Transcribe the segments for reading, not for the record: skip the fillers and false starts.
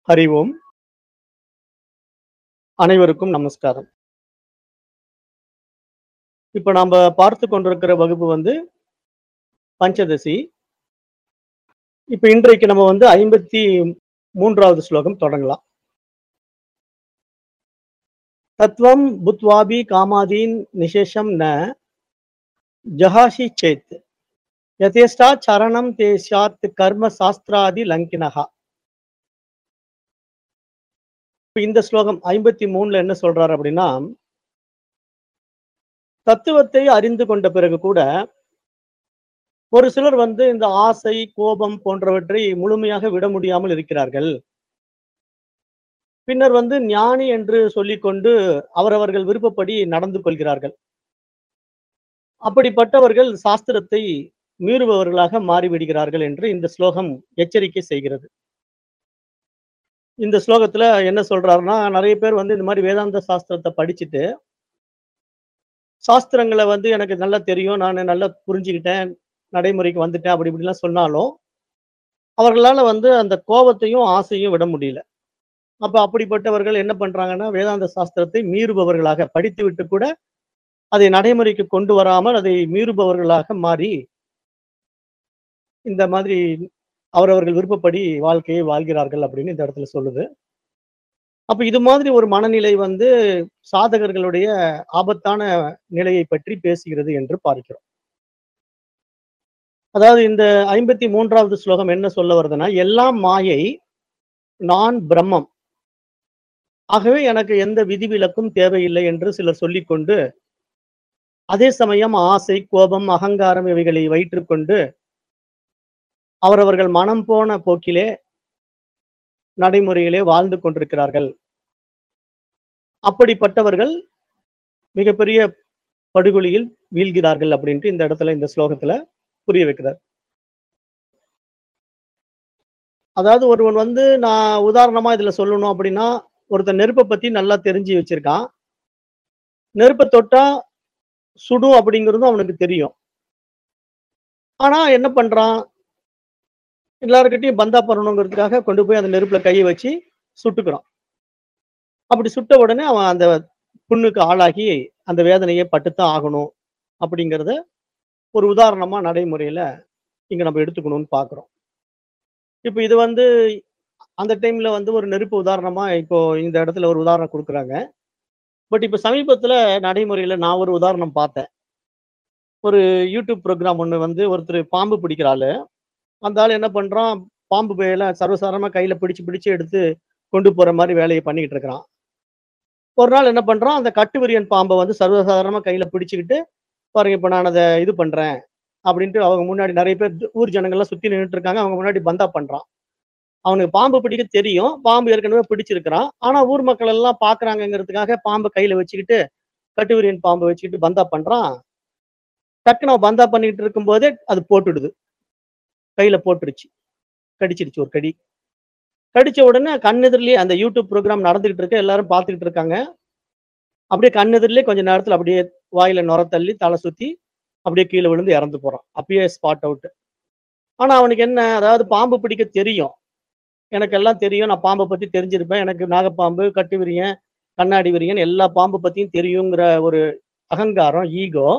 ஹரி ஓம். அனைவருக்கும் நமஸ்காரம். இப்ப நாம பார்த்துக் கொண்டிருக்கிற வகுப்பு வந்து பஞ்சதசி. இப்ப இன்றைக்கு நம்ம வந்து 53வது ஸ்லோகம் தொடங்கலாம். தத்வம் புத்வாபி காமாதீன் நிசேஷம் ந ஜஹாஷி சேத் யதேஷ்டா சரணம் தே ஸ்யாத் கர்ம சாஸ்திராதி லங்கினஹா. இப்ப இந்த ஸ்லோகம் 53ல என்ன சொல்றாரு அப்படின்னா, தத்துவத்தை அறிந்து கொண்ட பிறகு கூட ஒரு சிலர் வந்து இந்த ஆசை, கோபம் போன்றவற்றை முழுமையாக விட முடியாமல் இருக்கிறார்கள். பின்னர் வந்து ஞானி என்று சொல்லிக்கொண்டு அவரவர்கள் விருப்பப்படி நடந்து கொள்கிறார்கள். அப்படிப்பட்டவர்கள் சாஸ்திரத்தை மீறுபவர்களாக மாறிவிடுகிறார்கள் என்று இந்த ஸ்லோகம் எச்சரிக்கை செய்கிறது. இந்த ஸ்லோகத்துல என்ன சொல்றாருன்னா, நிறைய பேர் வந்து இந்த மாதிரி வேதாந்த சாஸ்திரத்தை படிச்சுட்டு, சாஸ்திரங்களை வந்து எனக்கு நல்லா தெரியும், நான் நல்லா புரிஞ்சுக்கிட்டேன், நடைமுறைக்கு வந்துட்டேன் அப்படி இப்படிலாம் சொன்னாலும், அவர்களால வந்து அந்த கோபத்தையும் ஆசையும் விட முடியல. அப்ப அப்படிப்பட்டவர்கள் என்ன பண்றாங்கன்னா, வேதாந்த சாஸ்திரத்தை மீறுபவர்களாக படித்துவிட்டு கூட அதை நடைமுறைக்கு கொண்டு வராமல் அதை மீறுபவர்களாக மாறி இந்த மாதிரி அவரவர்கள் விருப்பப்படி வாழ்க்கையை வாழ்கிறார்கள் அப்படின்னு இந்த இடத்துல சொல்லுது. அப்ப இது மாதிரி ஒரு மனநிலை வந்து சாதகர்களுடைய ஆபத்தான நிலையை பற்றி பேசுகிறது என்று பார்க்கிறோம். அதாவது இந்த 53வது ஸ்லோகம் என்ன சொல்ல வருதுன்னா, எல்லாம் மாயை, நான் பிரம்மம். ஆகவே எனக்கு எந்த விதிவிலக்கும் தேவையில்லை என்று சிலர் சொல்லிக்கொண்டு, அதே சமயம் ஆசை, கோபம், அகங்காரம் இவைகளை வைற்றுக்கொண்டு அவரவர்கள் மனம் போன போக்கிலே நடைமுறையிலே வாழ்ந்து கொண்டிருக்கிறார்கள். அப்படிப்பட்டவர்கள் மிகப்பெரிய படுகொலியில் வீழ்கிறார்கள் அப்படின்ட்டு இந்த இடத்துல இந்த ஸ்லோகத்துல புரிய வைக்கிறார். அதாவது ஒருவன் வந்து நான் உதாரணமா இதுல சொல்லணும் அப்படின்னா, ஒருத்தன் நெருப்பை பத்தி நல்லா தெரிஞ்சு வச்சிருக்கான். நெருப்பை தொட்டா சுடும் அப்படிங்கிறதும் அவனுக்கு தெரியும். ஆனா என்ன பண்றான், எல்லாருக்கிட்டையும் பந்தா பண்ணணுங்கிறதுக்காக கொண்டு போய் அந்த நெருப்புல கையை வச்சு சுட்டுக்கிறான். அப்படி சுட்ட உடனே அவன் அந்த புண்ணுக்கு ஆளாகி அந்த வேதனையை பட்டுத்தான் ஆகணும் அப்படிங்கிறத ஒரு உதாரணமா நடைமுறையில இங்க நம்ம எடுத்துக்கணும்னு பாக்குறோம். இப்ப இது வந்து அந்த டைம்ல வந்து ஒரு நெருப்பு உதாரணமா இப்போ இந்த இடத்துல ஒரு உதாரணம் கொடுக்குறாங்க. பட் இப்ப சமீபத்துல நடைமுறையில நான் ஒரு உதாரணம் பார்த்தேன். ஒரு யூடியூப் ப்ரோக்ராம் ஒண்ணு வந்து ஒருத்தர் பாம்பு பிடிக்கிற ஆளு. அந்த ஆள் என்ன பண்றான், பாம்பு பேயெல்ல சர்வசாதாரணமா கையில பிடிச்சு பிடிச்சு எடுத்து கொண்டு போற மாதிரி வேலையை பண்ணிக்கிட்டு இருக்கிறான். ஒரு நாள் என்ன பண்றான், அந்த கட்டுவிரியன் பாம்பை வந்து சர்வசாதாரணமா கையில பிடிச்சுக்கிட்டு, பாருங்க இப்ப நான் அதை இது பண்றேன் அப்படின்ட்டு அவங்க முன்னாடி நிறைய பேர் ஊர் ஜனங்கள்லாம் சுத்தி நின்னுட்டு இருக்காங்க. அவங்க முன்னாடி பந்தா பண்றான். அவனுக்கு பாம்பு பிடிக்க தெரியும். பாம்பு ஏற்கனவே பிடிச்சிருக்கிறான். ஆனா ஊர் மக்கள் எல்லாம் பாக்குறாங்கங்கிறதுக்காக பாம்பை கையில வச்சுக்கிட்டு, கட்டுவிரியன் பாம்பை வச்சுக்கிட்டு பந்தா பண்றான். டக்குனு அவன் பந்தா பண்ணிட்டு இருக்கும் போதே அது போட்டுடுது. கையில போட்டுருச்சு. கடிச்சிருச்சு ஒரு கடி. கடிச்ச உடனே கண்ணெதிரிலேயே அந்த யூடியூப் ப்ரோகிராம் நடந்துகிட்டு இருக்கு. எல்லாரும் பார்த்துக்கிட்டு இருக்காங்க. அப்படியே கண்ணெதிரிலேயே கொஞ்ச நேரத்துல அப்படியே வாயில நுர தள்ளி, தலை சுத்தி அப்படியே கீழ விழுந்து இறந்து போறான். அப்பயே ஸ்பாட் அவுட். ஆனா அவனுக்கு என்ன, அதாவது பாம்பு பிடிக்க தெரியும். எனக்கு எல்லாம் தெரியும். நான் பாம்பை பத்தி தெரிஞ்சிருப்பேன். எனக்கு நாகப்பாம்பு, கட்டு விரியன், கண்ணாடி விரியன் எல்லா பாம்பு பத்தியும் தெரியுங்கிற ஒரு அகங்காரம், ஈகோ.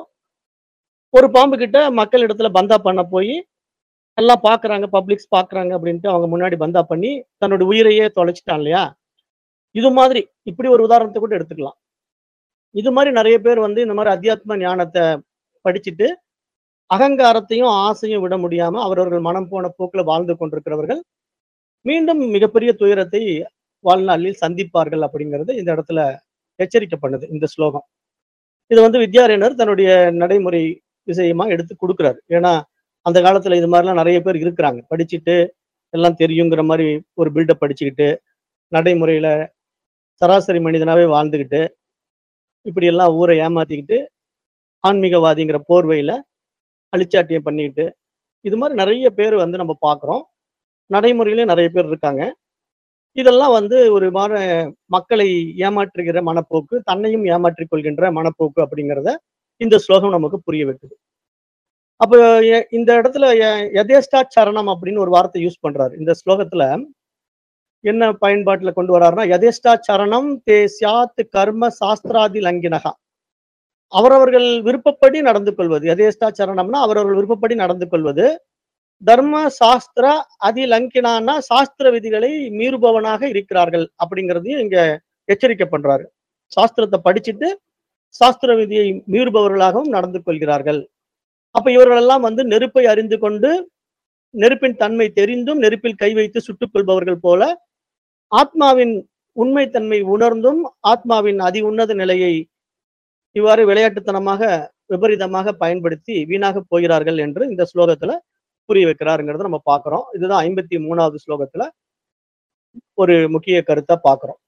ஒரு பாம்பு கிட்ட மக்கள் இடத்துல பந்தா பண்ண போய் எல்லாம் பாக்குறாங்க, பப்ளிக்ஸ் பாக்குறாங்க அப்படின்ட்டு அவங்க முன்னாடி பந்தா பண்ணி தன்னோட உயிரையே தொலைச்சிட்டான் இல்லையா? இது மாதிரி இப்படி ஒரு உதாரணத்தை கூட எடுத்துக்கலாம். இது மாதிரி நிறைய பேர் வந்து இந்த மாதிரி அத்தியாத்ம ஞானத்தை படிச்சுட்டு அகங்காரத்தையும் ஆசையும் விட முடியாம அவரவர்கள் மனம் போன போக்குல வாழ்ந்து கொண்டிருக்கிறவர்கள் மீண்டும் மிகப்பெரிய துயரத்தை வாழ்நாளில் சந்திப்பார்கள் அப்படிங்கிறது இந்த இடத்துல எச்சரிக்கை பண்ணுது இந்த ஸ்லோகம். இது வந்து வித்யாரண்யர் தன்னுடைய நடைமுறை விஷயமா எடுத்து கொடுக்குறாரு. ஏன்னா அந்த காலத்துல இது மாதிரிலாம் நிறைய பேர் இருக்கிறாங்க. படிச்சுட்டு எல்லாம் தெரியுங்கிற மாதிரி ஒரு பில்டப் படிச்சுக்கிட்டு நடைமுறையில சராசரி மனிதனாவே வாழ்ந்துகிட்டு இப்படி எல்லாம் ஊரை ஏமாத்திக்கிட்டு ஆன்மீகவாதிங்கிற போர்வையில அழிச்சாட்டியம் பண்ணிக்கிட்டு இது மாதிரி நிறைய பேர் வந்து நம்ம பார்க்குறோம். நடைமுறையிலே நிறைய பேர் இருக்காங்க. இதெல்லாம் வந்து ஒரு மாற மக்களை ஏமாற்றுகிற மனப்போக்கு, தன்னையும் ஏமாற்றிக் கொள்கின்ற மனப்போக்கு அப்படிங்கிறத இந்த ஸ்லோகம் நமக்கு புரிய வைக்குது. அப்ப இந்த இடத்துல யதேஷ்டா சரணம் அப்படின்னு ஒரு வார்த்தை யூஸ் பண்றாரு இந்த ஸ்லோகத்துல. என்ன பயன்பாட்டுல கொண்டு வர்றாருன்னா, யதேஷ்டா சரணம் தே ஸ்யாத் கர்ம சாஸ்திராதி லங்கினஹா. அவரவர்கள் விருப்பப்படி நடந்து கொள்வது. யதேஷ்டா சரணம்னா அவரவர்கள் விருப்பப்படி நடந்து கொள்வது. தர்ம சாஸ்திர அதிலங்கினான்னா சாஸ்திர விதிகளை மீறுபவனாக இருக்கிறார்கள் அப்படிங்கிறதையும் இங்க எச்சரிக்கை பண்றாரு. சாஸ்திரத்தை படிச்சுட்டு சாஸ்திர விதியை மீறுபவர்களாகவும் நடந்து கொள்கிறார்கள். அப்ப இவர்கள் எல்லாம் வந்து நெருப்பை அறிந்து கொண்டு நெருப்பின் தன்மை தெரிந்தும் நெருப்பில் கை வைத்து சுட்டுக் கொள்பவர்கள் போல ஆத்மாவின் உண்மை தன்மை உணர்ந்தும் ஆத்மாவின் அதி உன்னத நிலையை இவ்வாறு விளையாட்டுத்தனமாக விபரீதமாக பயன்படுத்தி வீணாக போகிறார்கள் என்று இந்த ஸ்லோகத்துல புரிய வைக்கிறாருங்கிறத நம்ம பார்க்கிறோம். இதுதான் 53வது ஸ்லோகத்துல ஒரு முக்கிய கருத்தா பார்க்கிறோம்.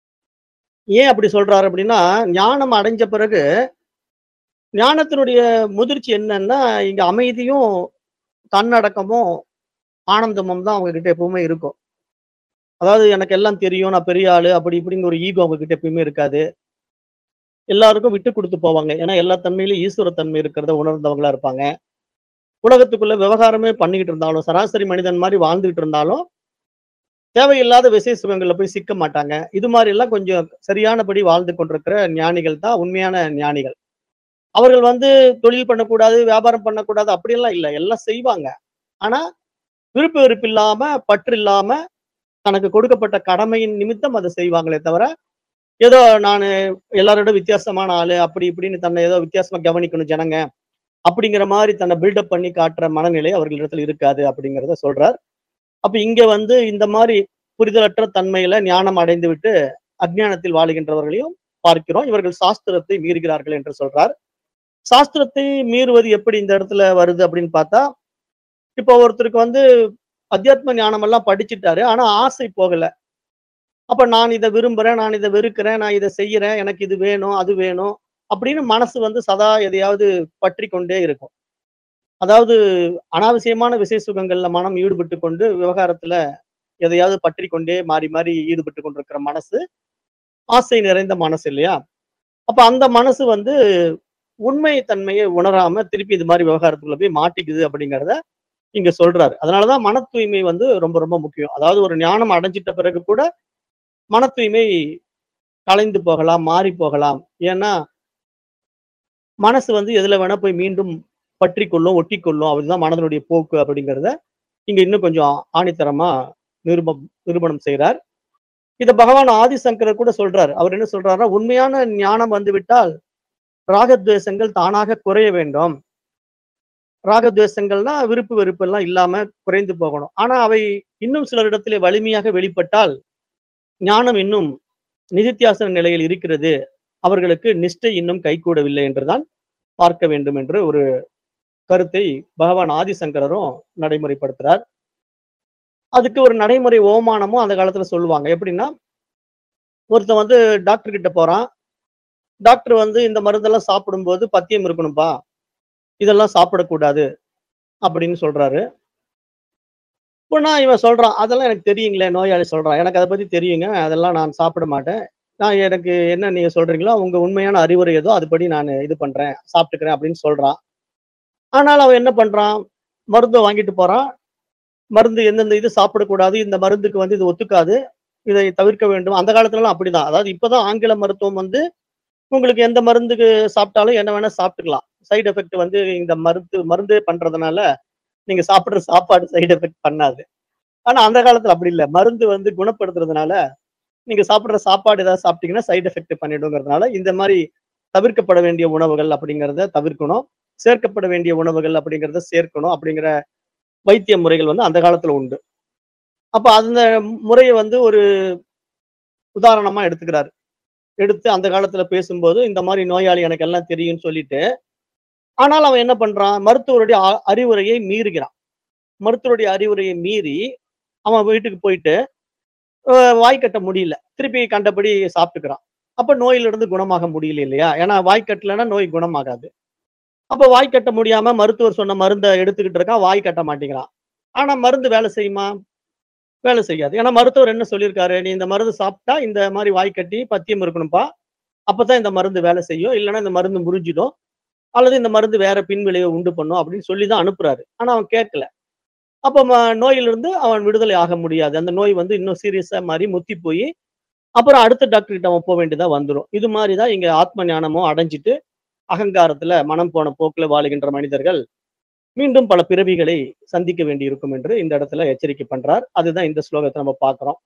ஏன் அப்படி சொல்றாரு அப்படின்னா, ஞானம் அடைஞ்ச பிறகு ஞானத்தினுடைய முதிர்ச்சி என்னன்னா, இங்க அமைதியும், தன்னடக்கமும், ஆனந்தமும் தான் அவங்க கிட்ட எப்பவுமே இருக்கும். அதாவது எனக்கு எல்லாம் தெரியும், நான் பெரிய ஆளு அப்படி இப்படிங்கிற ஒரு ஈகோ அவங்க கிட்ட எப்பயுமே இருக்காது. எல்லாருக்கும் விட்டு குடுத்து போவாங்க. ஏன்னா எல்லா தன்மையிலும் ஈஸ்வர தன்மை இருக்கிறத உணர்ந்தவங்களா இருப்பாங்க. உலகத்துக்குள்ள விவகாரமே பண்ணிக்கிட்டு இருந்தாலும், சராசரி மனிதன் மாரி வாழ்ந்துகிட்டு இருந்தாலும், தேவையில்லாத விசை சுகங்கள்ல போய் சிக்க மாட்டாங்க. இது மாரி எல்லாம் கொஞ்சம் சரியானபடி வாழ்ந்து கொண்டிருக்கிற ஞானிகள் தான் உண்மையான ஞானிகள். அவர்கள் வந்து தொழில் பண்ணக்கூடாது, வியாபாரம் பண்ணக்கூடாது அப்படியெல்லாம் இல்ல. எல்லாம் செய்வாங்க. ஆனா, விருப்பு வெறுப்பு இல்லாம, பற்று இல்லாம, தனக்கு கொடுக்கப்பட்ட கடமையின் நிமித்தம் அத செய்வாங்களே தவிர, ஏதோ நானு எல்லாரோட வித்தியாசமான ஆளு, அப்படி இப்படின்னு தன்னை ஏதோ வித்தியாசமா கவனிக்கணும் ஜனங்க. அப்படிங்கிற மாரி தன்னை பில்டப் பண்ணி காட்டுற மனநிலை அவர்களிடத்துல இருக்காது அப்படிங்கிறத சொல்றார். அப்ப இங்க வந்து இந்த மாரி புரிதலற்ற தன்மையில ஞானம் அடைந்து விட்டு அஞ்ஞானத்தில் வாழுகின்றவர்களையும் பார்க்கிறோம். இவர்கள் சாஸ்திரத்தை மீறுகிறார்கள் என்று சொல்றார். சாஸ்திரத்தை மீறுவது எப்படி இந்த இடத்துல வருது அப்படின்னு பார்த்தா, இப்போ ஒருத்தருக்கு வந்து அத்தியாத்ம ஞானம் எல்லாம் படிச்சுட்டாரு. ஆனா ஆசை போகல. அப்ப நான் இத விரும்புறேன், நான் இத வெறுக்கிறேன், நான் இத செய்யறேன், எனக்கு இது வேணும், அது வேணும் அப்படின்னு மனசு வந்து சதா எதையாவது பற்றிக் கொண்டே இருக்கும். அதாவது அனாவசியமான விசை சுகங்கள்ல மனம் ஈடுபட்டு கொண்டு விவகாரத்துல எதையாவது பற்றிக் கொண்டே மாறி மாறி ஈடுபட்டு கொண்டிருக்கிற மனசு ஆசை நிறைந்த மனசு இல்லையா? அப்ப அந்த மனசு வந்து உண்மை தன்மையை உணராம திருப்பி இது மாதிரி விவகாரத்துக்குள்ள போய் மாட்டிக்குது அப்படிங்கிறத இங்க சொல்றாரு. அதனாலதான் மன தூய்மை வந்து ரொம்ப ரொம்ப முக்கியம். அதாவது ஒரு ஞானம் அடைஞ்சிட்ட பிறகு கூட மன தூய்மை கலைந்து போகலாம், மாறி போகலாம். ஏன்னா மனசு வந்து எதுல வேணா போய் மீண்டும் பற்றிக் கொள்ளும், ஒட்டிக்கொள்ளும். அதுதான் மனதனுடைய போக்கு அப்படிங்கிறத இங்க இன்னும் கொஞ்சம் ஆணித்தரமா நிரூபணம் செய்றார். இத பகவான் ஆதிசங்கரர் கூட சொல்றார். அவர் என்ன சொல்றாருன்னா, உண்மையான ஞானம் வந்துவிட்டால் ராகத்வேஷங்கள் தானாக குறைய வேண்டும். ராகத்வேஷங்கள்னா விருப்பு வெறுப்பு எல்லாம் இல்லாம குறைந்து போகணும். ஆனா அவை இன்னும் சிலரிடத்திலே வலிமையாக வெளிப்பட்டால் ஞானம் இன்னும் நிதித்தியாசன நிலையில் இருக்கிறது. அவர்களுக்கு நிஷ்டை இன்னும் கைகூடவில்லை என்றுதான் பார்க்க வேண்டும் என்று ஒரு கருத்தை பகவான் ஆதிசங்கரரும் நடைமுறைப்படுத்துறார். அதுக்கு ஒரு நடைமுறை ஓமானமும் அந்த காலத்துல சொல்லுவாங்க. எப்படின்னா, ஒருத்தன் வந்து டாக்டர் கிட்ட போறான். டாக்டர் வந்து இந்த மருந்தெல்லாம் சாப்பிடும்போது பத்தியம் இருக்கணும்பா. இதெல்லாம் சாப்பிடக்கூடாது அப்படின்னு சொல்றாரு. அப்பன்னா இவன் சொல்றான், அதெல்லாம் எனக்கு தெரியுங்களே நோயாளி சொல்றான். எனக்கு அத பத்தி தெரியுங்க. அதெல்லாம் நான் சாப்பிட மாட்டேன். எனக்கு என்ன நீங்க சொல்றீங்களோ, உங்க உண்மையான அறிவுரை ஏதோ அதுபடி நானு இது பண்றேன், சாப்பிட்டுக்கிறேன் அப்படின்னு சொல்றான். ஆனாலும் அவன் என்ன பண்றான்? மருந்த வாங்கிட்டு போறான். மருந்து எந்தெந்த இது சாப்பிடக்கூடாது, இந்த மருந்துக்கு வந்து இது ஒத்துக்காது. இதை தவிர்க்க வேண்டும். அந்த காலத்துலலாம் அப்படிதான். அதாவது இப்பதான் ஆங்கில மருத்துவம் வந்து உங்களுக்கு எந்த மருந்துக்கு சாப்பிட்டாலும் என்ன வேணா சாப்பிட்டுக்கலாம். சைட் எஃபெக்ட் வந்து இந்த மருந்தே பண்றதுனால, நீங்க சாப்பிடுற சாப்பாடு சைட் எஃபெக்ட் பண்ணாது. ஆனா அந்த காலத்துல அப்படி இல்ல. மருந்து வந்து குணப்படுத்துறதுனால, நீங்க சாப்பிடுற சாப்பாடு ஏதாவது சாப்பிட்டீங்கன்னா சைட் எஃபெக்ட் பண்ணிடுங்கிறதுனால, இந்த மாரி தவிர்க்கப்பட வேண்டிய உணவுகள் அப்படிங்கிறத தவிர்க்கணும். சேர்க்கப்பட வேண்டிய உணவுகள் அப்படிங்கிறத சேர்க்கணும். அப்படிங்கிற வைத்திய முறைகள் வந்து அந்த காலத்துல உண்டு. அப்ப அந்த முறைய வந்து ஒரு உதாரணமா எடுத்துக்கிறாரு. எடுத்து அந்த காலத்துல பேசும்போது, இந்த மாரி நோயாளி எனக்கு எல்லாம் தெரியும்னு சொல்லிட்டு, ஆனாலும் அவன் என்ன பண்றான்? மருத்துவருடைய அறிவுரையை மீறுகிறான். மருத்துவருடைய அறிவுரையை மீறி, அவன் வீட்டுக்கு போயிட்டு, அ வாய் கட்ட முடியல. திருப்பி கண்டபடி சாப்பிட்டுக்கிறான். அப்ப நோயிலிருந்து குணமாக முடியல இல்லையா? ஏன்னா வாய் கட்டலன்னா நோய் குணமாகாது. அப்ப வாய் கட்ட முடியாம மருத்துவர் சொன்ன மருந்த எடுத்துக்கிட்டு இருக்கான். வாய் கட்ட மாட்டேங்கிறான். ஆனா மருந்து வேலை செய்யுமா? வேலை செய்யாது. ஏன்னா மருத்துவர் என்ன சொல்லியிருக்காரு? "நீ இந்த மருந்து சாப்பிட்டா இந்த மாரி வாய் கட்டி பத்தியம் இருக்கணும்ப்பா. அப்பதான் இந்த மருந்து வேலை செய்யும். இல்லன்னா இந்த மருந்து முறிஞ்சிடும். அல்லது இந்த மருந்து வேற பின்விளைவை உண்டு பண்ணும்." அப்படின்னு சொல்லி தான் அனுப்புறாரு. ஆனா அவன் கேட்கல. அப்ப நோயிலிருந்து அவன் விடுதலை ஆக முடியாது. அந்த நோய் வந்து இன்னும் சீரியஸா மாறி முத்தி போயி, அப்புறம் அடுத்த டாக்டர் கிட்ட அவன் வேண்டியதா வந்துரும். இது மாரி தான் இங்க ஆத்ம ஞானமும் அடைஞ்சிட்டு, அகங்காரத்துல மனம் போன போக்குல வாழுகின்ற மனிதர்கள், மீண்டும் பல பிறவிகளை சந்திக்க வேண்டியிருக்கும் என்று இந்த இடத்துல எச்சரிக்கை பண்றார். அதுதான் இந்த ஸ்லோகத்த நம்ம பார்க்கிறோம்.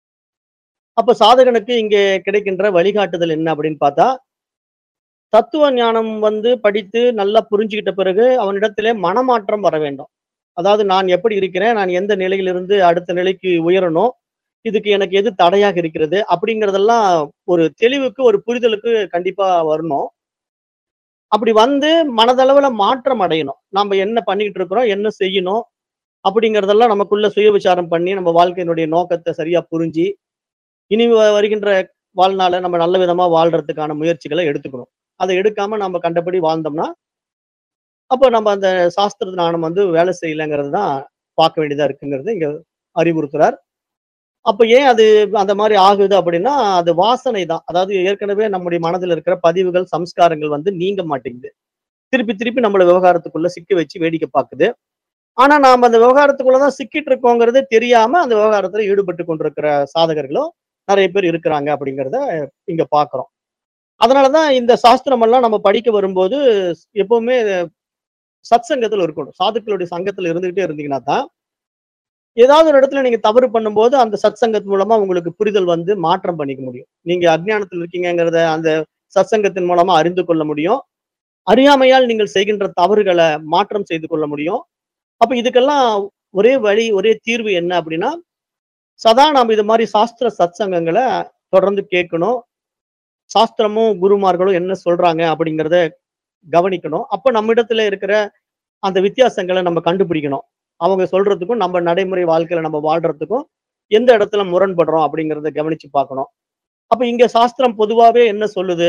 அப்ப சாதகனுக்கு இங்கே கிடைக்கின்ற வழிகாட்டுதல் என்ன அப்படின்னு பார்த்தா, தத்துவ ஞானம் வந்து படித்து நல்லா புரிஞ்சுகிட்ட பிறகு அவனிடத்திலே மனமாற்றம் வர வேண்டும். அதாவது நான் எப்படி இருக்கிறேன்? நான் எந்த நிலையிலிருந்து அடுத்த நிலைக்கு உயரணும்? இதுக்கு எனக்கு எது தடையாக இருக்கிறது? அப்படிங்கிறதெல்லாம் ஒரு தெளிவுக்கு, ஒரு புரிதலுக்கு கண்டிப்பா வரணும். அப்படி வந்து மனதளவுல மாற்றம் அடையணும். நாம என்ன பண்ணிக்கிட்டு இருக்கிறோம்? என்ன செய்யணும்? அப்படிங்கிறதெல்லாம் நமக்குள்ள சுய விசாரம் பண்ணி, நம்ம வாழ்க்கையினுடைய நோக்கத்த சரியா புரிஞ்சு, இனி வருகின்ற வாழ்நாள நம்ம நல்ல விதமா வாழ்றதுக்கான முயற்சிகள எடுத்துக்கணும். அத எடுக்காம நம்ம கண்டபடி வாழ்ந்தோம்னா, அப்ப நம்ம அந்த சாஸ்திர ஞானம் வந்து வேலை செய்யலங்கிறது தான் பார்க்க வேண்டியதா இருக்குங்கிறத இங்க அறிவுறுத்துறார். அப்ப ஏன் அது அந்த மாரி ஆகுது அப்படின்னா, அது வாசனை தான். அதாவது ஏற்கனவே நம்முடைய மனதில இருக்கிற பதிவுகள், சம்ஸ்காரங்கள் வந்து நீங்க மாட்டேங்குது. திருப்பி திருப்பி நம்மள விவகாரத்துக்குள்ள சிக்க வச்சு வேடிக்கை பாக்குது. ஆனா நாம அந்த விவகாரத்துக்குள்ள தான் சிக்கிட்டு இருக்கோங்கிறதே தெரியாம அந்த விவகாரத்துல ஈடுபட்டு கொண்டிருக்கிற சாதகர்களும் நெறைய பேர் இருக்கிறாங்க அப்படிங்கிறத இங்க பார்க்கிறோம். அதனால தான் இந்த சாஸ்திரம் எல்லாம் நம்ம படிக்க வரும்போது எப்பவுமே சத்சங்கத்துல இருக்கணும். சாதுக்களுடைய சங்கத்துல இருந்துகிட்டே இருந்தீங்கன்னா தான், ஏதாவது ஒரு இடத்துல நீங்க தவறு பண்ணும்போது அந்த சத்சங்கத்து மூலமா உங்களுக்கு புரிதல் வந்து மாற்றம் பண்ணிக்க முடியும். நீங்க அஞ்ஞானத்துல இருக்கீங்கங்கிறத அந்த சத்சங்கத்தின் மூலமா அறிந்து கொள்ள முடியும். அறியாமையால் நீங்கள் செய்கின்ற தவறுகள மாற்றம் செய்து கொள்ள முடியும். அப்ப இதுக்கெல்லாம் ஒரே வழி, ஒரே தீர்வு என்ன அப்படின்னா, சதா நாம இது மாரி சாஸ்திர சத்சங்கங்கள தொடர்ந்து கேட்கணும். சாஸ்திரமும், குருமார்களும் என்ன சொல்றாங்க அப்படிங்கிறத கவனிக்கணும். அப்ப நம்மிடத்துல இருக்கிற அந்த வித்தியாசங்கள நம்ம கண்டுபிடிக்கணும். அவங்க சொல்றதுக்கும், நம்ம நடைமுறை வாழ்க்கையில நம்ம வாழ்றதுக்கும் எந்த இடத்துல முரண்படுறோம் அப்படிங்கிறத கவனிச்சு பார்க்கணும். அப்ப இங்க சாஸ்திரம் பொதுவாவே என்ன சொல்லுது?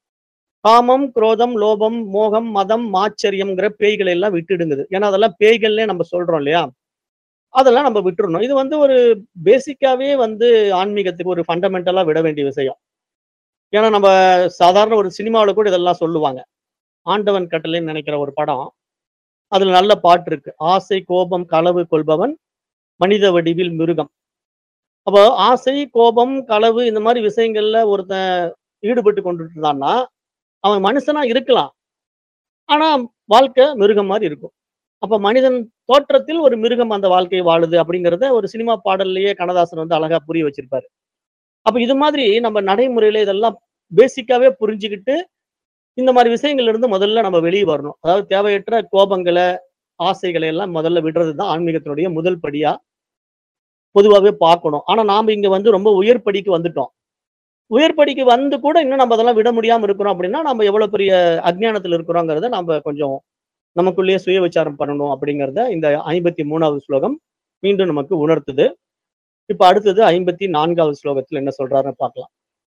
காமம், குரோதம், லோபம், மோகம், மதம், மாச்சரியம்ங்கிற பேய்களை எல்லாம் விட்டுடுங்குது. ஏன்னா அதெல்லாம் பேய்கள்னே நம்ம சொல்றோம் இல்லையா? அதெல்லாம் நம்ம விட்டுறணும். இது வந்து ஒரு பேசிக்காவே வந்து ஆன்மீகத்துக்கு ஒரு ஃபண்டமெண்டலா விட வேண்டிய விஷயம். ஏன்னா நம்ம சாதாரண ஒரு சினிமாவுல கூட இதெல்லாம் சொல்லுவாங்க. ஆண்டவன் கட்டளைன்னு நெனைக்கிற ஒரு படம். அதுல நல்ல பாட்டு இருக்கு. ஆசை, கோபம், களவு கொள்பவன் மனித வடிவில் மிருகம். அப்போ ஆசை, கோபம், களவு இந்த மாரி விஷயங்கள்ல ஒருத்தன் ஈடுபட்டு கொண்டுட்டு இருந்தான்னா, அவன் மனுஷனா இருக்கலாம். ஆனா வாழ்க்கை மிருகம் மாரி இருக்கும். அப்ப மனிதன் தோற்றத்தில் ஒரு மிருகம் அந்த வாழ்க்கைய வாழுது அப்படிங்கிறத ஒரு சினிமா பாடல்லயே கண்ணதாசன் வந்து அழகா புரிய வச்சிருப்பாரு. அப்ப இது மாதிரி நம்ம நடைமுறையில இதெல்லாம் பேசிக்காவே புரிஞ்சுகிட்டு, இந்த மாரி விஷயங்கள்ல இருந்து முதல்ல நம்ம வெளிய வரணும். அதாவது தேவையற்ற கோபங்கள, ஆசைகளை எல்லாம் முதல்ல விடுறது தான் ஆன்மீகத்தினுடைய முதல் படியா பொதுவாவே பார்க்கணும். ஆனா நாம இங்க வந்து ரொம்ப உயர் படிக்கு வந்துட்டோம். உயர் படிக்கு வந்து கூட இன்னும் நம்ம அதெல்லாம் விட முடியாம இருக்கிறோம் அப்படின்னா, நம்ம எவ்வளவு பெரிய அஞ்ஞானத்துல இருக்கிறோங்கிறத நம்ம கொஞ்சம் நமக்குள்ளேயே சுய விசாரம் பண்ணணும் அப்படிங்கிறத இந்த 53வது ஸ்லோகம் மீண்டும் நமக்கு உணர்த்துது. இப்ப அடுத்தது 54வது ஸ்லோகத்துல என்ன சொல்றாருன்னு பார்க்கலாம்.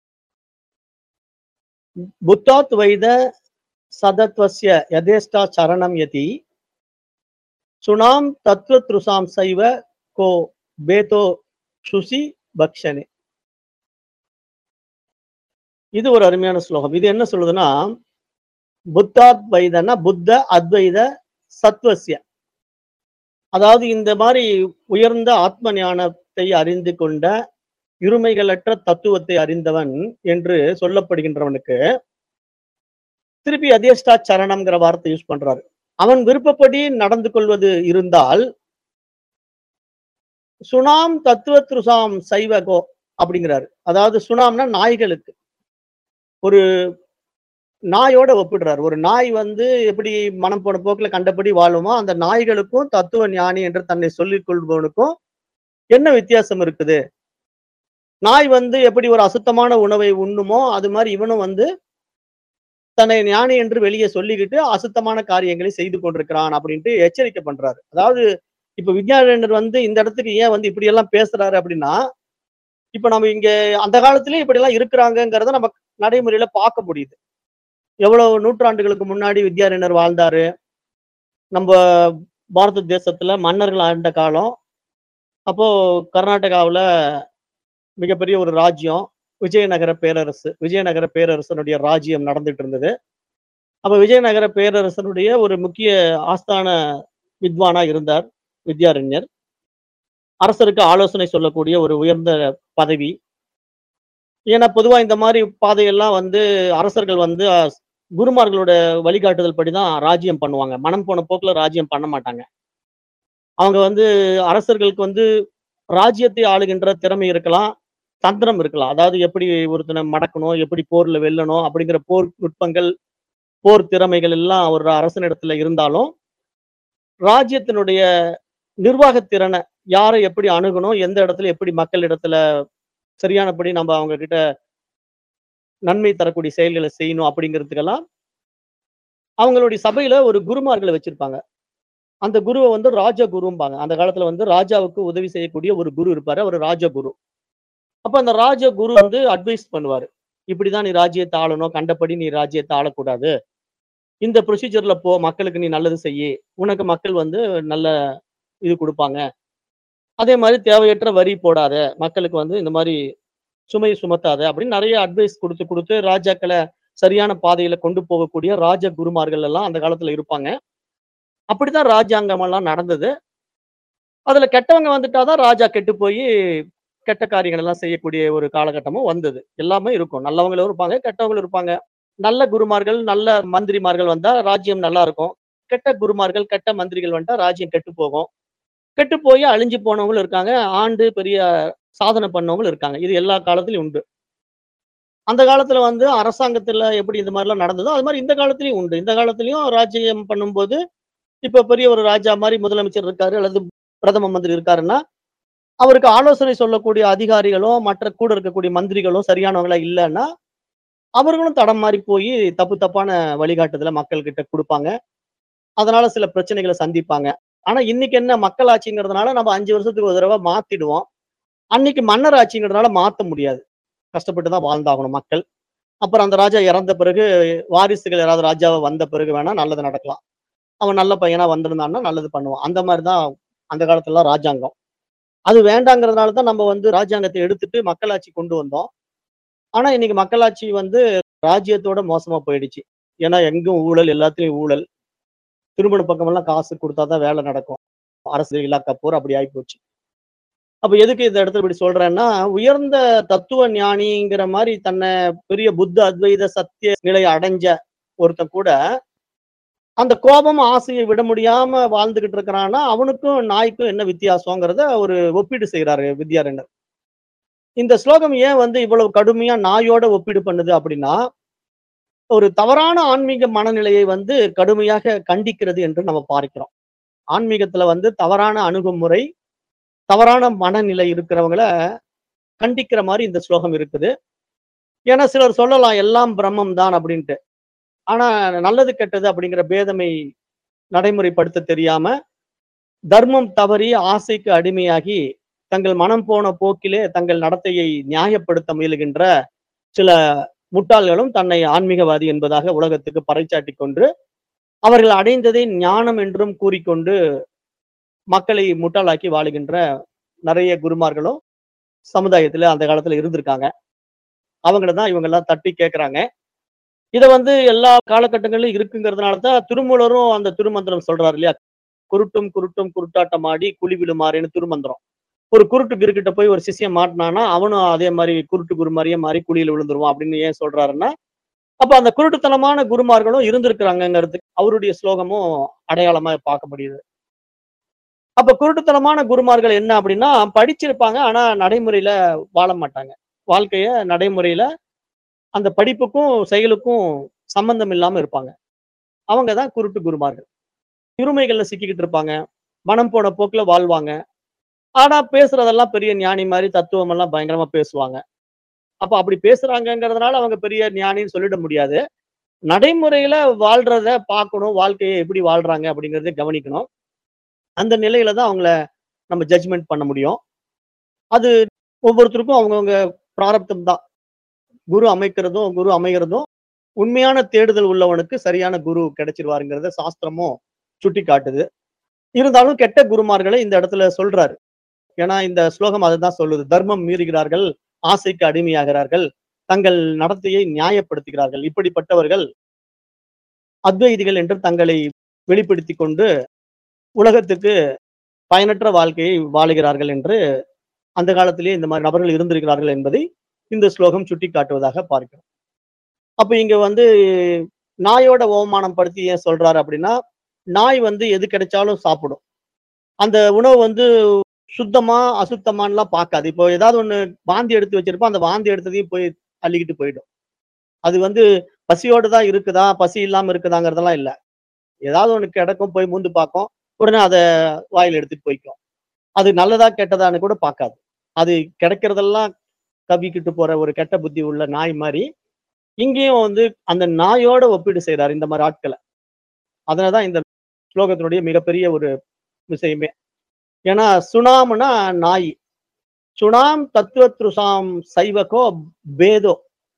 புத்தாத் வைத சதத்வஸ்ய யதேஷ்டா சரணம் யதி சுனாம் தத்வத்ருசாம் சைவ கோ பேதோ சுசி பக்ஷனே. இது ஒரு அருமையான ஸ்லோகம். இது என்ன சொல்லுதுன்னா, புத்தாத் வைதன்னா புத்த அத்வைத சத்வஸ்ய. அதாவது இந்த மாரி உயர்ந்த ஆத்ம ஞானத்தை அறிந்து கொண்ட இருமைகளற்ற தத்துவத்தை அறிந்தவன் என்று சொல்லப்படுகின்றவனுக்கு திருப்பி அதேஷ்டா சரணம்ங்கிற வார்த்தை யூஸ் பண்றாரு. அவன் விருப்பப்படி நடந்து கொள்வது இருந்தால் சுனாம் தத்துவத்ருசாம் சைவகோ அப்படிங்கிறாரு. அதாவது சுனாம்னா நாய்களுக்கு. ஒரு நாயோட ஒப்பிடுறாரு. ஒரு நாய் வந்து எப்படி மனம் போன போக்குல கண்டபடி வாழுமோ, அந்த நாய்களுக்கும் தத்துவ ஞானி என்று தன்னை சொல்லிக் கொள்பவனுக்கும் என்ன வித்தியாசம் இருக்குது? நாய் வந்து எப்படி ஒரு அசுத்தமான உணவை உண்ணுமோ, அது மாரி இவனும் வந்து தன்னை ஞானி என்று வெளியே சொல்லிக்கிட்டு அசுத்தமான காரியங்களை செய்து கொண்டிருக்கிறான் அப்படின்ட்டு எச்சரிக்கை பண்றாரு. அதாவது இப்ப விஞ்ஞானியர் வந்து இந்த இடத்துக்கு ஏன் வந்து இப்படி எல்லாம் பேசுறாரு அப்படின்னா, இப்ப நம்ம இங்க அந்த காலத்திலேயே இப்படியெல்லாம் இருக்கிறாங்கங்கிறத நம்ம நடைமுறையில பார்க்க முடியுது. எவ்வளவு நூற்றாண்டுகளுக்கு முன்னாடி வித்யாரண்யர் வாழ்ந்தாரு. நம்ப பாரத தேசத்துல மன்னர்கள் ஆண்ட காலம். அப்போ கர்நாடகாவுல மிகப்பெரிய ஒரு ராஜ்யம். விஜயநகர பேரரசு. விஜயநகர பேரரசனுடைய ராஜ்யம் நடந்துட்டு இருந்தது. அப்ப விஜயநகர பேரரசனுடைய ஒரு முக்கிய ஆஸ்தான வித்வானா இருந்தார். வித்யாரண்யர். அரசருக்கு ஆலோசனை சொல்லக்கூடிய ஒரு உயர்ந்த பதவி. ஏன்னா பொதுவா இந்த மாரி பாதையெல்லாம் வந்து அரசர்கள் வந்து குருமார்களோட வழிகாட்டுதல் படி தான் ராஜ்யம் பண்ணுவாங்க. மனம் போன போக்குல ராஜ்யம் பண்ண மாட்டாங்க. அவங்க வந்து அரசர்களுக்கு வந்து ராஜ்யத்தை ஆளுகின்ற திறமை இருக்கலாம், தந்திரம் இருக்கலாம். அதாவது எப்படி ஒருத்தன மடக்கணும், எப்படி போர்ல வெல்லணும் அப்படிங்கிற போர் நுட்பங்கள், போர் திறமைகள் எல்லாம் ஒரு அரசனிடத்துல இருந்தாலும், ராஜ்யத்தினுடைய நிர்வாகத் திறன யார எப்படி அணுகணும், எந்த இடத்துல எப்படி மக்களிடத்துல சரியானபடி நம்ம அவங்க கிட்ட நன்மை தரக்கூடிய செயல்கள செய்யணும் அப்படிங்கிறதுக்கெல்லாம், அவங்களுடைய சபையில ஒரு குருமார்கள வச்சிருப்பாங்க. அந்த குருவ வந்து ராஜகுரும்பாங்க. அந்த காலத்துல வந்து ராஜாவுக்கு உதவி செய்யக்கூடிய ஒரு குரு இருப்பாரு. அவரு ராஜகுரு. அப்ப அந்த ராஜகுரு வந்து அட்வைஸ் பண்ணுவாரு. இப்படிதான் நீ ராஜ்யத்த ஆளணும். கண்டபடி நீ ராஜ்யத்த ஆளக்கூடாது. இந்த ப்ரொசீஜர்ல போ. மக்களுக்கு நீ நல்லது செய்யி. உனக்கு மக்கள் வந்து நல்ல இது குடுப்பாங்க. அதே மாரி தேவையற்ற வரி போடாத. மக்களுக்கு வந்து இந்த மாரி சுமை சுமத்தாத அப்படின்னு நெறைய அட்வைஸ் குடுத்து, குடுத்து ராஜாக்கள சரியான பாதையில கொண்டு போகக்கூடிய ராஜ குருமார்கள் எல்லாம் அந்த காலத்துல இருப்பாங்க. அப்படித்தான் ராஜாங்கம் எல்லாம் நடந்தது. அதுல கெட்டவங்க வந்துட்டா தான் ராஜா கெட்டு போயி, கெட்ட காரியங்கள் எல்லாம் செய்யக்கூடிய ஒரு காலகட்டமும் வந்தது. எல்லாமே இருக்கும். நல்லவங்களும் இருப்பாங்க, கெட்டவங்களும் இருப்பாங்க. நல்ல குருமார்கள், நல்ல மந்திரிமார்கள் வந்தா ராஜ்யம் நல்லா இருக்கும். கெட்ட குருமார்கள், கெட்ட மந்திரிகள் வந்துட்டா ராஜ்யம் கெட்டு போகும். கெட்டு போய் அழிஞ்சு போனவங்களும் இருக்காங்க. ஆண்டு பெரிய சாதனை பண்ணவங்களும் இருக்காங்க. இது எல்லா காலத்திலயும் உண்டு. அந்த காலத்துல வந்து அரசாங்கத்துல எப்படி இந்த மாரிலாம் நடந்ததோ, அது மாரி இந்த காலத்திலயும் உண்டு. இந்த காலத்திலயும் ராஜ்யம் பண்ணும்போது, இப்ப பெரிய ஒரு ராஜா மாரி முதலமைச்சர் இருக்காரு, அல்லது பிரதம மந்திரி இருக்காருன்னா, அவருக்கு ஆலோசனை சொல்லக்கூடிய அதிகாரிகளும், மற்ற கூட இருக்கக்கூடிய மந்திரிகளும் சரியானவங்களா இல்லன்னா, அவர்களும் தடம் மாறி போயி தப்பு தப்பான வழிகாட்டுதல மக்கள் கிட்ட குடுப்பாங்க. அதனால சில பிரச்சனைகள சந்திப்பாங்க. ஆனா இன்னைக்கு என்ன மக்கள் ஆட்சிங்கிறதுனால நம்ம 5 வருஷத்துக்கு ஒரு தடவ மாத்திடுவோம். அன்னைக்கு மன்னர் ஆட்சிங்கிறதுனால மாத்த முடியாது. கஷ்டப்பட்டு தான் வாழ்ந்தாகணும் மக்கள். அப்புறம் அந்த ராஜா இறந்த பிறகு வாரிசுகள் யாராவது ராஜாவா வந்த பிறகு வேணா நல்லது நடக்கலாம். அவன் நல்ல பையனா வந்திருந்தான்னா நல்லது பண்ணுவான். அந்த மாரி தான் அந்த காலத்துலலாம் ராஜாங்கம். அது வேண்டாங்கிறதுனால தான் நம்ம வந்து ராஜாங்கத்த எடுத்துட்டு மக்களாட்சி கொண்டு வந்தோம். ஆனா இன்னைக்கு மக்களாட்சி வந்து ராஜ்யத்தோட மோசமா போயிடுச்சு. ஏன்னா எங்கும் ஊழல், எல்லாத்துலயும் ஊழல். திருமண பக்கமெல்லாம் காசு குடுத்தா தான் வேலை நடக்கும். அரசு இலாக்கா பூரா அப்படி ஆயிப்போச்சு. அப்ப எதுக்கு இந்த இடத்துல இப்படி சொல்றேன்னா, உயர்ந்த தத்துவ ஞானிங்கிற மாரி தன்ன பெரிய புத்த, அத்வைத, சத்திய நிலைய அடைஞ்ச ஒருத்தன் கூட, அந்த கோபம், ஆசைய விட முடியாம வாழ்ந்துகிட்டு இருக்கிறான்னா, அவனுக்கும் நாய்க்கும் என்ன வித்தியாசம்ங்கிறத ஒரு ஒப்பீடு செய்றாரு வித்யாரண்யர். இந்த ஸ்லோகம் ஏன் வந்து இவ்வளவு கடுமையா நாயோட ஒப்பீடு பண்ணுது அப்படின்னா, ஒரு தவறான ஆன்மீக மனநிலையை வந்து கடுமையாக கண்டிக்கிறது என்று நம்ம பார்க்கிறோம். ஆன்மீகத்துல வந்து தவறான அணுகுமுறை, தவறான மனநிலை இருக்கிறவங்கள கண்டிக்கிற மாரி இந்த ஸ்லோகம் இருக்குது. ஏன்னா சிலர் சொல்லலாம் எல்லாம் பிரம்மம் தான் அப்படின்ட்டு. ஆனா நல்லது, கெட்டது அப்படிங்கிற பேதமை நடைமுறைப்படுத்த தெரியாம, தர்மம் தவறி ஆசைக்கு அடிமையாகி, தங்கள் மனம் போன போக்கிலே தங்கள் நடத்தையை நியாயப்படுத்த முயலுகின்ற சில முட்டாள்களும் தன்னை ஆன்மீகவாதி என்பதாக உலகத்துக்கு பறைசாற்றிக் கொண்டு, அவர்கள் அடைந்ததை ஞானம் என்றும் கூறிக்கொண்டு, மக்களை முட்டாளாக்கி வாழுகின்ற நெறைய குருமார்களும் சமுதாயத்துல அந்த காலத்துல இருந்திருக்காங்க. அவங்கள தான் இவங்கலாம் தட்டி கேட்கறாங்க. இத வந்து எல்லா காலகட்டங்களிலும் இருக்குங்கிறதுனால தான் திருமூலரும் அந்த திருமந்திரம் சொல்றாரு இல்லையா? "குருட்டும் குருட்டும் குருட்டாட்டமாடி குழி விழுமாறேன்னு" திருமந்திரம். ஒரு குருட்டு கிறுக்கிட்ட போய் ஒரு சிஷ்யன் மாட்டுனான்னா, அவனும் அதே மாரி குருட்டு குரு மாரியே மாறி குழியில விழுந்துருவான் அப்படின்னு ஏன் சொல்றாருன்னா, அப்ப அந்த குருட்டுத்தனமான குருமார்களும் இருந்திருக்கிறாங்கங்கிறதுக்கு அவருடைய ஸ்லோகமும் அடையாளமா பார்க்க முடியுது. அப்ப குருட்டுத்தனமான குருமார்கள் என்ன அப்படின்னா, படிச்சிருப்பாங்க. ஆனா நடைமுறையில வாழ மாட்டாங்க. வாழ்க்கைய நடைமுறையில அந்த படிப்புக்கும், செயலுக்கும் சம்பந்தம் இல்லாம இருப்பாங்க. அவங்க தான் குருட்டு குருமார்கள். இருமைகள்ல சிக்கிக்கிட்டு இருப்பாங்க. மனம் போன போக்குல வாழ்வாங்க. ஆனா பேசுறதெல்லாம் பெரிய ஞானி மாரி தத்துவம் எல்லாம் பயங்கரமா பேசுவாங்க. அப்ப அப்படி பேசுறாங்கங்கிறதுனால அவங்க பெரிய ஞானின்னு சொல்லிட முடியாது. நடைமுறையில வாழ்றத பார்க்கணும். வாழ்க்கைய எப்படி வாழ்றாங்க அப்படிங்கிறத கவனிக்கணும். அந்த நிலையில தான் அவங்கள நம்ம ஜட்ஜ்மென்ட் பண்ண முடியும். அது ஒவ்வொருத்தருக்கும் அவங்கவங்க பிராரப்தம் தான். குரு அமைக்கிறதும், குரு அமைகிறதும் உண்மையான தேடுதல் உள்ளவனுக்கு சரியான குரு கிடைச்சிருவாருங்கிறத சாஸ்திரமும் சுட்டிக்காட்டுது. இருந்தாலும் கெட்ட குருமார்களை இந்த இடத்துல சொல்றாரு. ஏன்னா இந்த ஸ்லோகம் அதுதான் சொல்லுது. தர்மம் மீறுகிறார்கள், ஆசைக்கு அடிமையாகிறார்கள், தங்கள் நடத்தையை நியாயப்படுத்துகிறார்கள். இப்படிப்பட்டவர்கள் அத்வைதிகள் என்று தங்களை வெளிப்படுத்திக் கொண்டு உலகத்துக்கு பயனற்ற வாழ்க்கையை வாழுகிறார்கள் என்று அந்த காலத்திலேயே இந்த மாதிரி நபர்கள் இருந்திருக்கிறார்கள் என்பதை இந்த ஸ்லோகம் சுட்டிக்காட்டுவதாக பார்க்கிறோம். அப்ப இங்க வந்து நாயோட ஓமானம் படுத்தி ஏன் சொல்றாரு அப்படின்னா, நாய் வந்து எது கிடைச்சாலும் சாப்பிடும். அந்த உணவு வந்து சுத்தமா, அசுத்தமான்னுலாம் பார்க்காது. இப்போ ஏதாவது ஒண்ணு வாந்தி எடுத்து வச்சிருப்போம். அந்த வாந்தி எடுத்ததையும் போய் அள்ளிக்கிட்டு போயிடும். அது வந்து பசியோட தான் இருக்குதா, பசி இல்லாம இருக்குதாங்கிறதெல்லாம் இல்ல. ஏதாவது ஒண்ணு கிடக்கும், போய் மோந்து பார்க்கும். உடனே அத வாயில எடுத்துட்டு போய்க்கும். அது நல்லதா, கெட்டதான்னு கூட பார்க்காது. அது கிடைக்கிறதெல்லாம் கவ்விக்கிட்டு போற ஒரு கெட்ட புத்தி உள்ள நாய் மாரி, இங்கேயும் வந்து அந்த நாயோட ஒப்பீடு செய்றாரு இந்த மாரி ஆட்கள. அதனால தான் இந்த ஸ்லோகத்தினுடைய மிகப்பெரிய ஒரு விஷயமே. ஏன்னா சுனாம்னா நாய். சுனாம் தத்துவத்ருசாம் சைவகோ பேதோ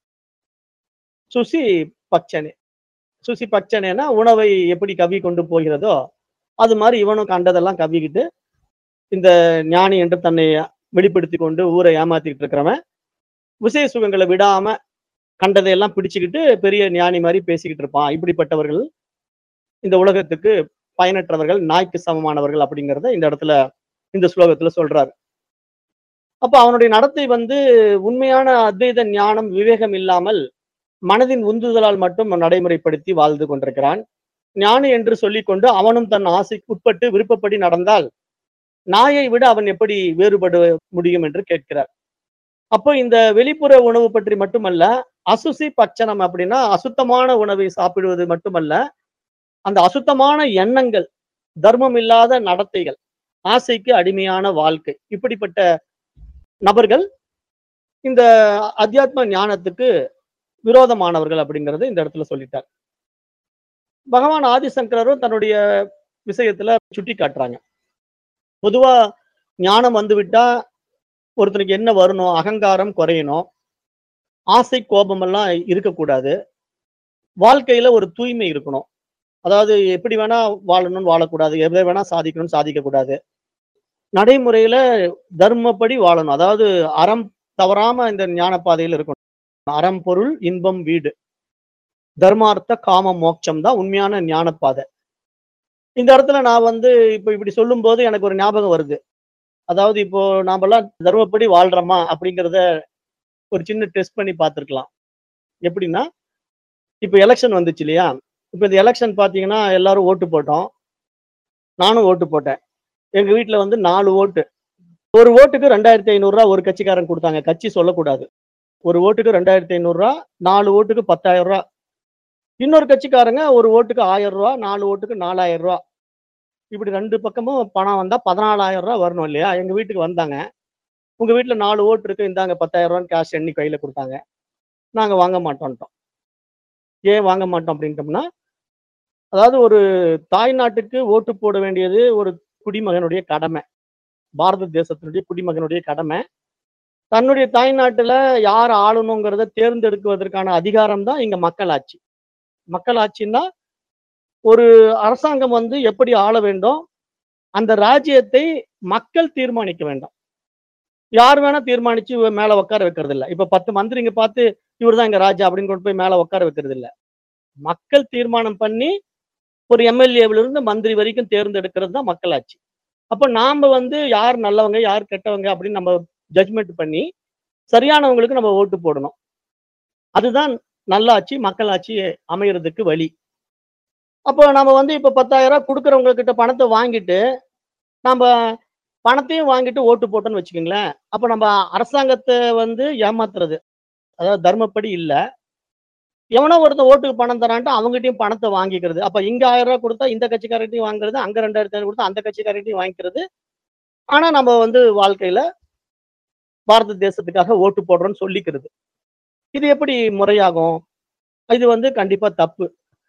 சுசி பச்சனே. சுசி பச்சனேன்னா உணவை எப்படி கவ்வி கொண்டு போகிறதோ, அது மாரி இவனும் கண்டதெல்லாம் கவ்விக்கிட்டு, இந்த ஞானி என்று தன்னை வெளிப்படுத்திக் கொண்டு ஊரை ஏமாத்திட்டு இருக்கிறவன், விஷய சுகங்கள விடாம கண்டதையெல்லாம் பிடிச்சுக்கிட்டு பெரிய ஞானி மாரி பேசிக்கிட்டு இருப்பான். இப்படிப்பட்டவர்கள் இந்த உலகத்துக்கு பயனற்றவர்கள், நாய்க்கு சமமானவர்கள் அப்படிங்கிறத இந்த இடத்துல இந்த ஸ்லோகத்துல சொல்றாரு. அப்ப அவனுடைய நடத்தை வந்து உண்மையான அத்வைத ஞானம், விவேகம் இல்லாமல் மனதின் உந்துதலால் மட்டும் நடைமுறைப்படுத்தி வாழ்ந்து கொண்டிருக்கிறான். ஞானி என்று சொல்லிக்கொண்டு அவனும் தன் ஆசைக்கு உட்பட்டு விருப்பப்படி நடந்தால், நாயை விட அவன் எப்படி வேறுபட முடியும் என்று கேட்கிறார். அப்போ இந்த வெளிப்புற உணவு பற்றி மட்டுமல்ல, அசுசி பட்சணம் அப்படின்னா அசுத்தமான உணவை சாப்பிடுவது மட்டுமல்ல, அந்த அசுத்தமான எண்ணங்கள், தர்மம் இல்லாத நடத்தைகள், ஆசைக்கு அடிமையான வாழ்க்கை. இப்படிப்பட்ட நபர்கள் இந்த அத்தியாத்ம ஞானத்துக்கு விரோதமானவர்கள் அப்படிங்கிறத இந்த இடத்துல சொல்லிட்டார். பகவான் ஆதிசங்கரரும் தன்னுடைய விஷயத்துல சுட்டி காட்டுறாங்க. பொதுவா ஞானம் வந்துவிட்டா ஒருத்தனுக்கு என்ன வரணும்? அகங்காரம் குறையணும். ஆசை, கோபம் எல்லாம் இருக்கக்கூடாது. வாழ்க்கையில ஒரு தூய்மை இருக்கணும். அதாவது எப்படி வேணா வாழணும்னு வாழக்கூடாது. எதை வேணா சாதிக்கணும்னு சாதிக்கக்கூடாது. நடைமுறையில தர்மப்படி வாழணும். அதாவது அறம் தவறாம இந்த ஞான பாதையில இருக்கணும். அறம், பொருள், இன்பம், வீடு. தர்மார்த்த, காம, மோட்சம் தான் உண்மையான ஞான பாதை. இந்த இடத்துல நான் வந்து இப்ப இப்படி சொல்லும்போது எனக்கு ஒரு ஞாபகம் வருது. அதாவது இப்போ நாமெல்லாம் தர்மப்படி வாழ்றோமா? அப்படிங்கிறத ஒரு சின்ன டெஸ்ட் பண்ணி பார்த்துருக்கலாம். எப்படின்னா, இப்ப எலக்ஷன் வந்துச்சு இல்லையா? இப்ப இந்த எலக்ஷன் பார்த்தீங்கன்னா, எல்லாரும் ஓட்டு போட்டோம். நானும் ஓட்டு போட்டேன். எங்க வீட்ல வந்து 4 ஓட்டு. ஒரு ஓட்டுக்கு ரூ. 2,500 ஒரு கட்சிக்காரன் குடுத்தாங்க. கட்சி சொல்லக்கூடாது. ஒரு ஓட்டுக்கு ரூ. 2,500, 4 ஓட்டுக்கு ரூ. 10,000. இன்னொரு கட்சிக்காரங்க ஒரு ஓட்டுக்கு ரூ. 1,000, 4 ஓட்டுக்கு ரூ. 4,000. இப்படி 2 பக்கமும் பணம் வந்தா ரூ. 14,000 வரணும் இல்லையா? எங்க வீட்டுக்கு வந்தாங்க. உங்க வீட்ல 4 ஓட்டு இருக்கு. இந்தாங்க ரூ. 10,000 கேஷ் எண்ணி கையில குடுத்தாங்க. நாங்க வாங்க மாட்டோம்ட்டோம். ஏன் வாங்க மாட்டோம் அப்படின்ட்டோம்னா, அதாவது ஒரு தாய் நாட்டுக்கு ஓட்டு போட வேண்டியது ஒரு குடிமகனுடைய கடமை. பாரத தேசத்தினுடைய குடிமகனுடைய கடமை. தன்னுடைய தாய் நாட்டுல யார் ஆளணுங்கிறத தேர்ந்தெடுக்குவதற்கான அதிகாரம் தான் இங்க மக்களாட்சி. மக்களாட்சின்னா, ஒரு அரசாங்கம் வந்து எப்படி ஆள வேண்டும்? அந்த ராஜ்யத்தை மக்கள் தீர்மானிக்க வேண்டும். யார் வேணா தீர்மானிச்சு மேல உட்கார வைக்கிறது இல்ல. இப்ப 10 மந்திரிங்க பார்த்து இவர் தான் எங்க ராஜா அப்படின்னு கொண்டு போய் மேல உட்கார வைக்கிறது இல்ல. மக்கள் தீர்மானம் பண்ணி ஒரு எம்எல்ஏவிலிருந்து மந்திரி வரைக்கும் தேர்ந்தெடுக்கிறது தான் மக்களாட்சி. அப்ப நாம வந்து யார் நல்லவங்க, யார் கெட்டவங்க அப்படின்னு நம்ம ஜட்ஜ்மெண்ட் பண்ணி சரியானவங்களுக்கு நம்ம ஓட்டு போடணும். அதுதான் நல்லாட்சி, மக்களாட்சி அமையறதுக்கு வழி. அப்போ நம்ம வந்து இப்ப 10,000 குடுக்குறவங்க கிட்ட பணத்த வாங்கிட்டு, நம்ப பணத்தையும் வாங்கிட்டு ஓட்டு போட்டோம்ன்னு வச்சுக்கங்களேன். அப்ப நம்ம அரசாங்கத்த வந்து ஏமாத்துறது. அதாவது தர்மப்படி இல்ல. எவனோ ஒருத்தன் ஓட்டுக்கு பணம் தரான்ட்டு அவங்ககிட்டயும் பணத்த வாங்கிக்கிறது. அப்ப இங்க ரூ. 1000 குடுத்தா இந்த கட்சிக்காரர்ட்டயும் வாங்குறது, அங்க 2,500 குடுத்தா அந்த கட்சிக்காரர்ட்டயும் வாங்கிக்கிறது. ஆனா நம்ம வந்து வாழ்க்கையில பாரத தேசத்துக்காக ஓட்டு போடுறோம்ன்னு சொல்லிக்கிறது. இது எப்படி முறையாகும்? இது வந்து கண்டிப்பா தப்பு.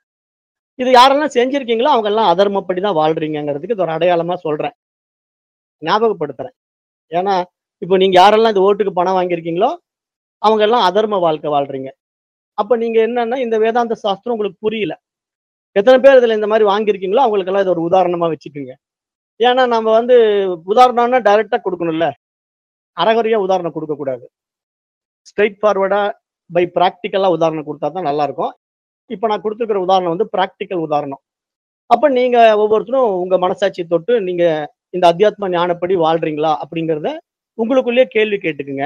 இது யாரெல்லாம் செஞ்சிருக்கீங்களோ அவங்கெல்லாம் அதர்மப்படி தான் வாழ்றீங்கங்கிறதுக்கு இது ஒரு அடையாளமா சொல்றேன். ஞாபகப்படுத்துறேன். ஏன்னா, இப்போ நீங்க யாரெல்லாம் இந்த ஓட்டுக்கு பணம் வாங்கியிருக்கீங்களோ, அவங்க எல்லாம் அதர்ம வாழ்க்கை வாழ்றீங்க. அப்ப நீங்க என்னன்னா, இந்த வேதாந்த சாஸ்திரம் உங்களுக்கு புரியல. எத்தன பேர் இதுல இந்த மாரி வாங்கியிருக்கீங்களோ, அவங்களுக்கெல்லாம் இத ஒரு உதாரணமா வச்சுக்கங்க. ஏன்னா நம்ம வந்து உதாரணம்னா டைரக்ட்டா குடுக்கணும்ல. அரைகுறையா உதாரணம் குடுக்கக்கூடாது. ஸ்ட்ரெய்ட் ஃபார்வர்டா பிராக்டிகலா உதாரணம் குடுத்தா தான் நல்லாருக்கும். இப்ப நான் குடுத்திருக்கிற உதாரணம் வந்து பிராக்டிகல் உதாரணம். அப்ப நீங்க ஒவ்வொருத்தரும் உங்க மனசாட்சிய தொட்டு நீங்க இந்த அத்தியாத்ம ஞானப்படி வாழ்றீங்களா அப்படிங்கிறத உங்களுக்குள்ளேயே கேள்வி கேட்டுக்குங்க.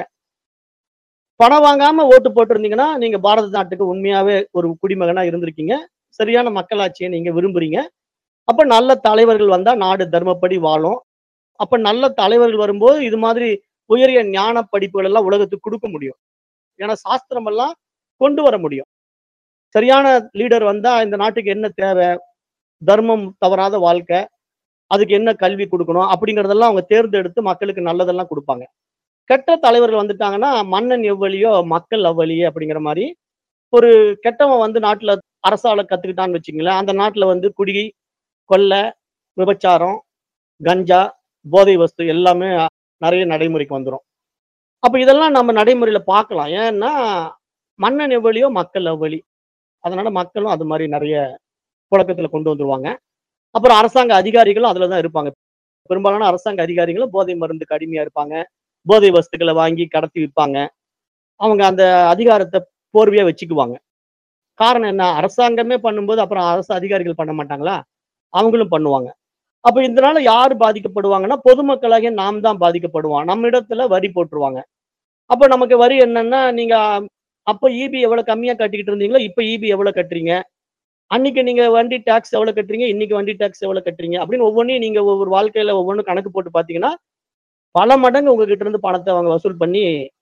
பணம் வாங்காம ஓட்டு போட்டிருந்தீங்கன்னா, நீங்க பாரத நாட்டுக்கு உண்மையாவே ஒரு குடிமகனா இருந்திருக்கீங்க. சரியான மக்களாட்சிய நீங்க விரும்புறீங்க. அப்ப நல்ல தலைவர்கள் வந்தா நாடு தர்மப்படி வாழும். அப்ப நல்ல தலைவர்கள் வரும்போது, இது மாதிரி உயரிய ஞான படிப்புகள் எல்லாம் உலகத்துக்கு குடுக்க முடியும். ஏன்னா சாஸ்திரம் எல்லாம் கொண்டு வர முடியும். சரியான லீடர் வந்தா இந்த நாட்டுக்கு என்ன தேவை? தர்மம் தவறாத வாழ்க்கை. அதுக்கு என்ன கல்வி குடுக்கணும்? அப்படிங்கிறதெல்லாம் அவங்க தேர்ந்தெடுத்து மக்களுக்கு நல்லதெல்லாம் குடுப்பாங்க. கெட்ட தலைவர்கள் வந்துட்டாங்கன்னா, மன்னன் எவ்வழியோ மக்கள் அவ்வழியே அப்படிங்கிற மாரி, ஒரு கெட்டவன் வந்து நாட்டுல அரசாள கத்துக்கிட்டான்னு வச்சுக்கங்களேன், அந்த நாட்டுல வந்து குடி, கொள்ளை, விபச்சாரம், கஞ்சா, போதை வஸ்து எல்லாமே நெறைய நடைமுறைக்கு வந்துரும். அப்ப இதெல்லாம் நம்ம நடைமுறையில பார்க்கலாம். ஏன்னா, மன்னன் எவ்வழியோ மக்கள் அவ்வழி. அதனால மக்களும் அது மாரி நெறைய புழக்கத்துல கொண்டு வந்துருவாங்க. அப்புறம் அரசாங்க அதிகாரிகளும் அதுல தான் இருப்பாங்க. பெரும்பாலான அரசாங்க அதிகாரிகளும் போதை மருந்துக்கு அடிமையா இருப்பாங்க. போதை வஸ்துக்கள வாங்கி கடத்தி விப்பாங்க. அவங்க அந்த அதிகாரத்த போர்வையா வச்சுக்குவாங்க. காரணம் என்ன? அரசாங்கமே பண்ணும்போது, அப்புறம் அரசு அதிகாரிகள் பண்ண மாட்டாங்களா? அவங்களும் பண்ணுவாங்க. அப்ப இதனால யாரு பாதிக்கப்படுவாங்கன்னா, பொதுமக்களாகிய நாம் தான் பாதிக்கப்படுவோம். நம்மிடத்துல வரி போட்டுருவாங்க. அப்ப நமக்கு வரி என்னன்னா, நீங்க அப்ப ஈபி எவ்வளவு கம்மியா கட்டிக்கிட்டு இருந்தீங்களோ, இப்ப ஈபி எவ்வளவு கட்டுறீங்க? அன்னைக்கு நீங்க வண்டி டாக்ஸ் எவ்வளவு கட்டுறீங்க? இன்னைக்கு வண்டி டாக்ஸ் எவ்வளவு கட்டுறீங்க? அப்படின்னு ஒவ்வொன்னையும் நீங்க ஒவ்வொரு வாழ்க்கையில ஒவ்வொன்னும் கணக்கு போட்டு பார்த்தீங்கன்னா, பல மடங்கு உங்ககிட்ட இருந்து பணத்த அவங்க வசூல் பண்ணி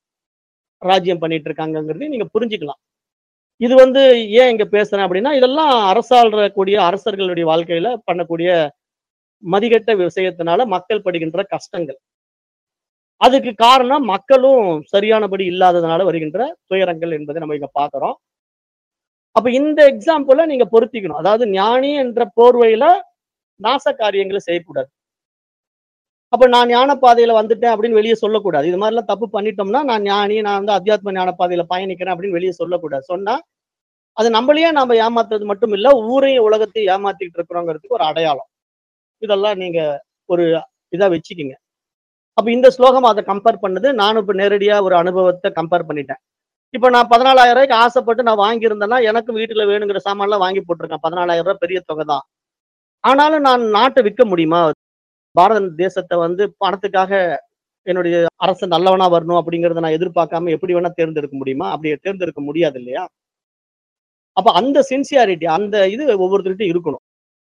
ராஜ்யம் பண்ணிட்டு இருக்காங்கங்கிறதையும் நீங்க புரிஞ்சுக்கலாம். இது வந்து ஏன் இங்க பேசுறேன் அப்படின்னா, இதெல்லாம் அரசாளக்கூடிய அரசர்களுடைய வாழ்க்கையில பண்ணக்கூடிய மதிகெட்ட விஷயத்தினால மக்கள் படுகின்ற கஷ்டங்கள். அதுக்கு காரணம் மக்களும் சரியானபடி இல்லாததுனால வருகின்ற துயரங்கள் என்பதை நம்ம இங்க பார்க்கிறோம். அப்ப இந்த எக்ஸாம்பிள நீங்க பொருத்திக்கணும். அதாவது ஞானி என்ற போர்வையில நாச காரியங்கள செய்யக்கூடாது. அப்ப நான் ஞான பாதையில வந்துட்டேன் அப்படின்னு வெளிய சொல்லக்கூடாது. இது மாரிலாம் தப்பு பண்ணிட்டோம்னா, நான் ஞானி, நான் வந்து அத்தியாத்ம ஞான பாதையில பயணிக்கிறேன் அப்படின்னு வெளிய சொல்லக்கூடாது. சொன்னா, அது நம்மளையே நாம ஏமாத்துறது மட்டும் இல்ல, ஊரையும் உலகத்தையும் ஏமாத்திட்டு இருக்கிறோங்கிறதுக்கு ஒரு அடையாளம். இதெல்லாம் நீங்க ஒரு இதா வச்சுக்கங்க. அப்ப இந்த ஸ்லோகம் அத கம்பேர் பண்ணுது. நானும் இப்ப நேரடியா ஒரு அனுபவத்த கம்பேர் பண்ணிட்டேன். இப்ப நான் ரூ. 14,000க்கு ஆசைப்பட்டு நான் வாங்கியிருந்தேன்னா, எனக்கும் வீட்டுல வேணுங்கிற சாமான்லாம் வாங்கி போட்டுருக்கேன். ரூ. 14,000 பெரிய தொகை தான். ஆனாலும் நான் நாட்ட விக்க முடியுமா? பாரத தேசத்த வந்து பணத்துக்காக என்னுடைய அரசு நல்லவனா வரணும் அப்படிங்கிறத நான் எதிர்பார்க்காம எப்படி வேணா தேர்ந்தெடுக்க முடியுமா? அப்படி தேர்ந்தெடுக்க முடியாது இல்லையா? அப்ப அந்த சின்சியாரிட்டி அந்த இது ஒவ்வொருத்தர்கிட்டயும் இருக்கணும்.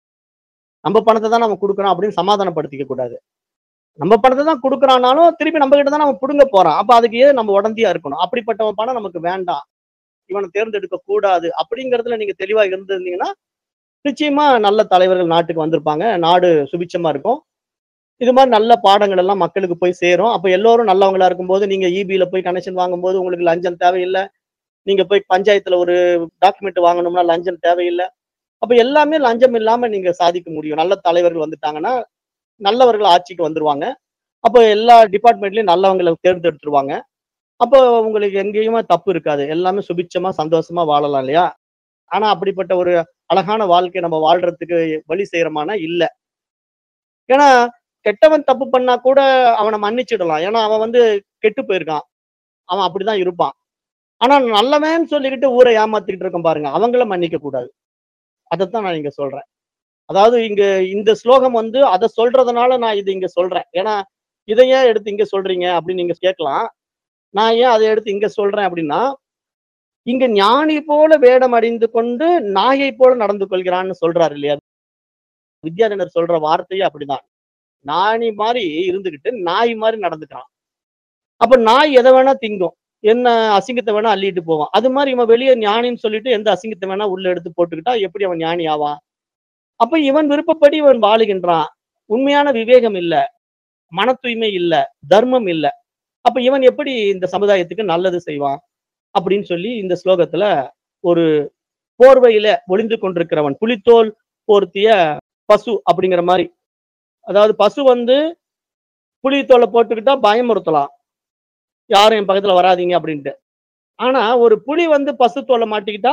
நம்ம பணத்த தான் நம்ம குடுக்குறோம் அப்படின்னு சமாதானப்படுத்திக்க கூடாது. நம்ம பணத்த தான் குடுக்குறான்னாலும், திருப்பி நம்ம கிட்ட தான் அவன் புடுங்க போறான். அப்ப அதுக்கு ஏன் நம்ம உடந்தையா இருக்கணும்? அப்படிப்பட்டவன் பணம் நமக்கு வேண்டாம். இவன தேர்ந்தெடுக்க கூடாது. அப்படிங்கிறதுல நீங்க தெளிவா இருந்திருந்தீங்கன்னா, நிச்சயமா நல்ல தலைவர்கள் நாட்டுக்கு வந்திருப்பாங்க. நாடு சுபிட்சமா இருக்கும். இது மாரி நல்ல பாடங்கள் எல்லாம் மக்களுக்கு போய் சேரும். அப்ப எல்லோரும் நல்லவங்களா இருக்கும்போது, நீங்க ஈபில போய் கனெக்ஷன் வாங்கும்போது உங்களுக்கு லஞ்சம் தேவையில்ல. நீங்க போய் பஞ்சாயத்துல ஒரு டாக்குமெண்ட் வாங்கணும்னா லஞ்சம் தேவையில்ல. அப்ப எல்லாமே லஞ்சம் இல்லாம நீங்க சாதிக்க முடியும். நல்ல தலைவர்கள் வந்துட்டாங்கன்னா, நல்லவர்கள் ஆட்சிக்கு வந்துருவாங்க. அப்ப எல்லா டிபார்ட்மெண்ட்லயும் நல்லவங்கள தேர்ந்தெடுத்துருவாங்க. அப்போ உங்களுக்கு எங்கேயுமே தப்பு இருக்காது. எல்லாமே சுபிட்சமா, சந்தோஷமா வாழலாம் இல்லையா? ஆனா அப்படிப்பட்ட ஒரு அழகான வாழ்க்கை நம்ம வாழ்றதுக்கு வழி செய்றோமான்னா இல்ல. ஏன்னா, கெட்டவன் தப்பு பண்ணா கூட அவன மன்னிச்சிடலாம். ஏன்னா, அவன் வந்து கெட்டு போயிருக்கான். அவன் அப்படிதான் இருப்பான். ஆனா நல்லவன்னு சொல்லிக்கிட்டு ஊர ஏமாத்திக்கிட்டு இருக்கோம் பாருங்க. அவங்கள மன்னிக்க கூடாது. அதத்தான் நான் இங்க சொல்றேன். அதாவது இங்க இந்த ஸ்லோகம் வந்து அத சொல்றதுனால நான் இது இங்க சொல்றேன். ஏன்னா, இத ஏன் எடுத்து இங்க சொல்றீங்க அப்படின்னு நீங்க கேட்கலாம். நான் ஏன் அத எடுத்து இங்க சொல்றேன் அப்படின்னா, இங்க ஞானி போல வேடம் அணிந்து கொண்டு நாயை போல நடந்து கொள்கிறான்னு சொல்றாரு இல்லையா? வித்யாரண்யர் சொல்ற வார்த்தையே அப்படிதான். ஞானி மாரி இருந்துகிட்டு நாய் மாரி நடந்துக்கிறான். அப்ப நாய் எத வேணா திங்கும். என்ன அசிங்கத்த வேணா அள்ளிட்டு போவான். அது மாரி இவன் வெளிய ஞானின்னு சொல்லிட்டு எந்த அசிங்கத்த வேணா உள்ள எடுத்து போட்டுக்கிட்டா எப்படி அவன் ஞானி ஆவான்? அப்ப இவன் விருப்பப்படி இவன் வாழுகின்றான். உண்மையான விவேகம் இல்ல. மன தூய்மை இல்ல. தர்மம் இல்ல. அப்ப இவன் எப்படி இந்த சமுதாயத்துக்கு நல்லது செய்வான்? அப்படின்னு சொல்லி இந்த ஸ்லோகத்துல ஒரு போர்வையில ஒளிந்து கொண்டிருக்கிறவன், புலித்தோல் போர்த்திய பசு அப்படிங்கிற மாரி. அதாவது பசு வந்து புலி தோல போட்டுக்கிட்டா பயமுறுத்தலாம். யாரும் என் பக்கத்துல வராதீங்க அப்படின்ட்டு. ஆனா ஒரு புலி வந்து பசு தோல மாட்டிக்கிட்டா,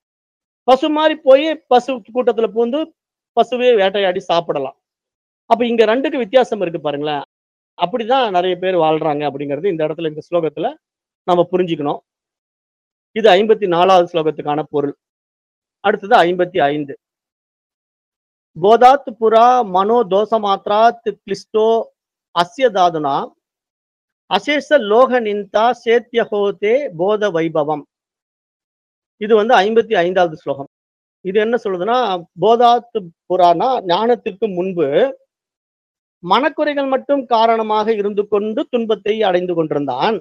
பசு மாரி போய் பசு கூட்டத்துல பூந்து பசுவே வேட்டையாடி சாப்பிடலாம். அப்ப இங்க 2க்கும் வித்தியாசம் இருக்கு பாருங்களேன். அப்படிதான் நெறைய பேர் வாழ்றாங்க அப்படிங்கிறது இந்த இடத்துல இந்த ஸ்லோகத்துல நம்ம புரிஞ்சுக்கணும். இது 54வது ஸ்லோகத்துக்கான பொருள். அடுத்தது 55. போதாத் புரா மனோ தோஷமாத்ராத் கிளிஷ்டோ அஸ்ய தாதுனா அசேஷ லோக நிந்தா சேத்யஹோதே போத வைபவம். இது வந்து 55வது ஸ்லோகம். இது என்ன சொல்லுதுன்னா, போதாத் புரானா ஞானத்திற்கு முன்பு மனக்குறைகள் மட்டும் காரணமாக இருந்து கொண்டு துன்பத்தை அடைந்து கொண்டிருந்தான்.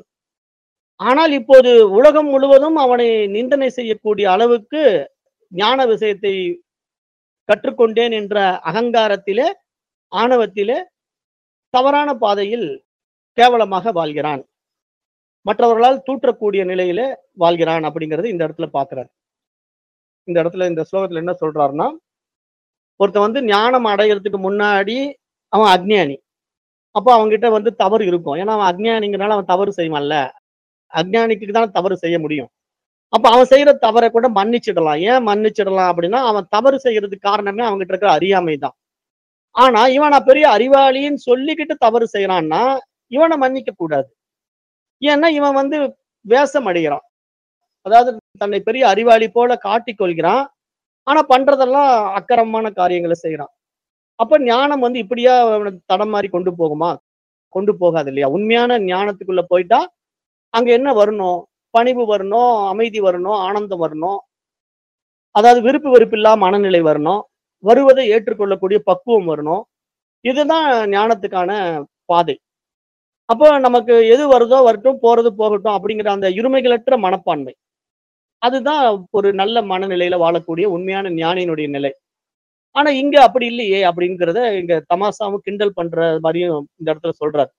ஆனால் இப்போது உலகம் முழுவதும் அவனை நிந்தனை செய்யக்கூடிய அளவுக்கு ஞான விஷயத்தை கற்றுக்கொண்டேன் என்ற அகங்காரத்திலே, ஆணவத்திலே தவறான பாதையில் கேவலமாக வாழ்கிறான். மற்றவர்களால் தூற்றக்கூடிய நிலையிலே வாழ்கிறான் அப்படிங்கிறது இந்த இடத்துல பார்க்கிறார். இந்த இடத்துல இந்த ஸ்லோகத்துல என்ன சொல்றாருன்னா, ஒருத்தன் வந்து ஞானம் அடையறதுக்கு முன்னாடி அவன் அஞ்ஞானி. அப்போ அவன்கிட்ட வந்து தவறு இருக்கும். ஏன்னா அவன் அஞ்ஞானிங்கிறனால அவன் தவறு செய்வான்ல. அஞ்ஞானிக்கு தான் தவறு செய்ய முடியும். அப்ப அவன் செய்யற தவற கூட மன்னிச்சிடலாம். ஏன் மன்னிச்சிடலாம் அப்படின்னா, அவன் தவறு செய்யறதுக்கு காரணமே அவன்கிட்ட இருக்கிற அறியாமை தான். ஆனா, இவன் நான் பெரிய அறிவாளின்னு சொல்லிக்கிட்டு தவறு செய்யறான்னா, இவன மன்னிக்க கூடாது. ஏன்னா, இவன் வந்து வேஷம் அடைகிறான். அதாவது தன்னை பெரிய அறிவாளி போல காட்டிக் கொள்கிறான். ஆனா பண்றதெல்லாம் அக்கிரமமான காரியங்கள செய்றான். அப்ப ஞானம் வந்து இப்படியா அவன தடம் மாறி கொண்டு போகுமா? கொண்டு போகாது இல்லையா? உண்மையான ஞானத்துக்குள்ள போயிட்டா, அங்க என்ன வரணும்? பணிவு வரணும், அமைதி வரணும், ஆனந்தம் வரணும். அதாவது விருப்பு வெறுப்பில்லா மனநிலை வரணும். வருவதை ஏற்றுக்கொள்ளக்கூடிய பக்குவம் வரணும். இதுதான் ஞானத்துக்கான பாதை. அப்போ நமக்கு எது வருதோ வரட்டும், போறது போகட்டும் அப்படிங்கிற அந்த இருமைகளற்ற மனப்பான்மை. அதுதான் ஒரு நல்ல மனநிலையில வாழக்கூடிய உண்மையான ஞானியினுடைய நிலை. ஆனா இங்க அப்படி இல்லையே அப்படிங்கிறத இங்க தமாஷாவும் கிண்டல் பண்ற மாரியும் இந்த இடத்துல சொல்றாரு.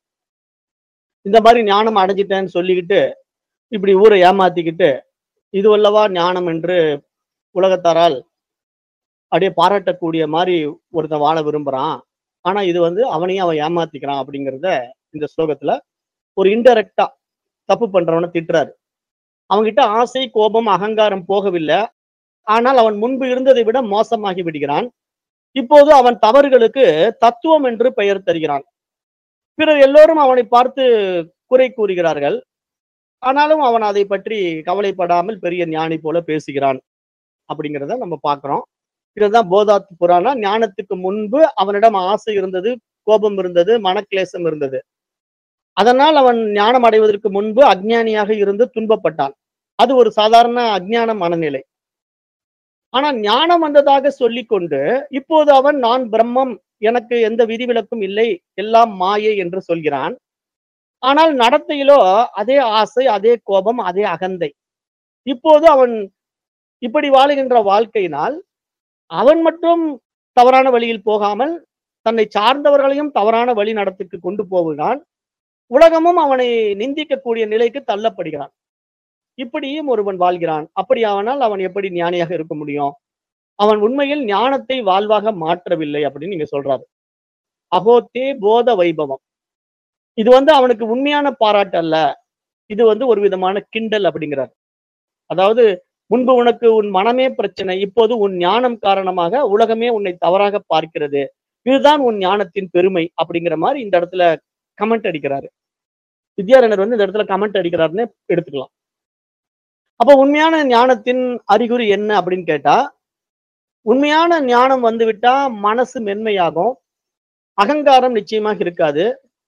இந்த மாரி ஞானம் அடைஞ்சிட்டேன்னு சொல்லிக்கிட்டு, இப்படி ஊரை ஏமாத்திக்கிட்டு, இதுவல்லவா ஞானம் என்று உலகத்தாரால் அப்படியே பாராட்டக்கூடிய மாரி ஒருத்தன் வாழ விரும்புறான். ஆனா இது வந்து அவனையும் அவன் ஏமாத்திக்கிறான் அப்படிங்கிறத இந்த ஸ்லோகத்துல ஒரு இன்டைரக்ட்டா தப்பு பண்றவன திட்டுறாரு. அவன்கிட்ட ஆசை, கோபம், அகங்காரம் போகவில்லை. ஆனால் அவன் முன்பு இருந்ததை விட மோசமாகி விடுகிறான். இப்போது அவன் தவறுகளுக்கு தத்துவம் என்று பெயர் தருகிறான். பிறர் எல்லோரும் அவனை பார்த்து குறை கூறுகிறார்கள். ஆனாலும் அவன் அதை பற்றி கவலைப்படாமல் பெரிய ஞானி போல பேசுகிறான் அப்படிங்கிறத நம்ம பார்க்கிறோம். இதுதான் போதாத் புராணா. ஞானத்துக்கு முன்பு அவனிடம் ஆசை இருந்தது, கோபம் இருந்தது, மனக்லேசம் இருந்தது. அதனால் அவன் ஞானம் அடைவதற்கு முன்பு அஞ்ஞானியாக இருந்து துன்பப்பட்டான். அது ஒரு சாதாரண அஞ்ஞான மனநிலை. ஆனா ஞானம் வந்ததாக சொல்லிக்கொண்டு, இப்போது அவன் நான் பிரம்மம், எனக்கு எந்த விதிவிலக்கும் இல்லை, எல்லாம் மாயை என்று சொல்கிறான். ஆனால் நடத்தையிலோ அதே ஆசை, அதே கோபம், அதே அகந்தை. இப்போது அவன் இப்படி வாழுகின்ற வாழ்க்கையினால், அவன் மட்டும் தவறான வழியில் போகாமல், தன்னை சார்ந்தவர்களையும் தவறான வழி நடத்துக்கு கொண்டு போகிறான். உலகமும் அவனை நிந்திக்கக்கூடிய நிலைக்கு தள்ளப்படுகிறான். இப்படியும் ஒருவன் வாழ்கிறான். அப்படியானால் அவன் எப்படி ஞானியாக இருக்க முடியும்? அவன் உண்மையில் ஞானத்தை வாழ்வாக மாற்றவில்லை அப்படின்னு நீங்க சொல்றாரு. அகோத்தே போத வைபவம். இது வந்து அவனுக்கு உண்மையான பாராட்டு அல்ல. இது வந்து ஒரு விதமான கிண்டல் அப்படிங்கிறார். அதாவது முன்பு உனக்கு உன் மனமே பிரச்சனை. இப்போது உன் ஞானம் காரணமாக உலகமே உன்னை தவறாக பார்க்கிறது. இதுதான் உன் ஞானத்தின் பெருமை அப்படிங்கிற மாரி இந்த இடத்துல கமெண்ட் அடிக்கிறாரு. வித்யாரண்யர் வந்து இந்த இடத்துல கமெண்ட் அடிக்கிறாருன்னு எடுத்துக்கலாம். அப்ப உண்மையான ஞானத்தின் அறிகுறி என்ன அப்படின்னு கேட்டா, உண்மையான ஞானம் வந்துவிட்டா மனசு மென்மையாகும். அகங்காரம் நிச்சயமாக இருக்காது.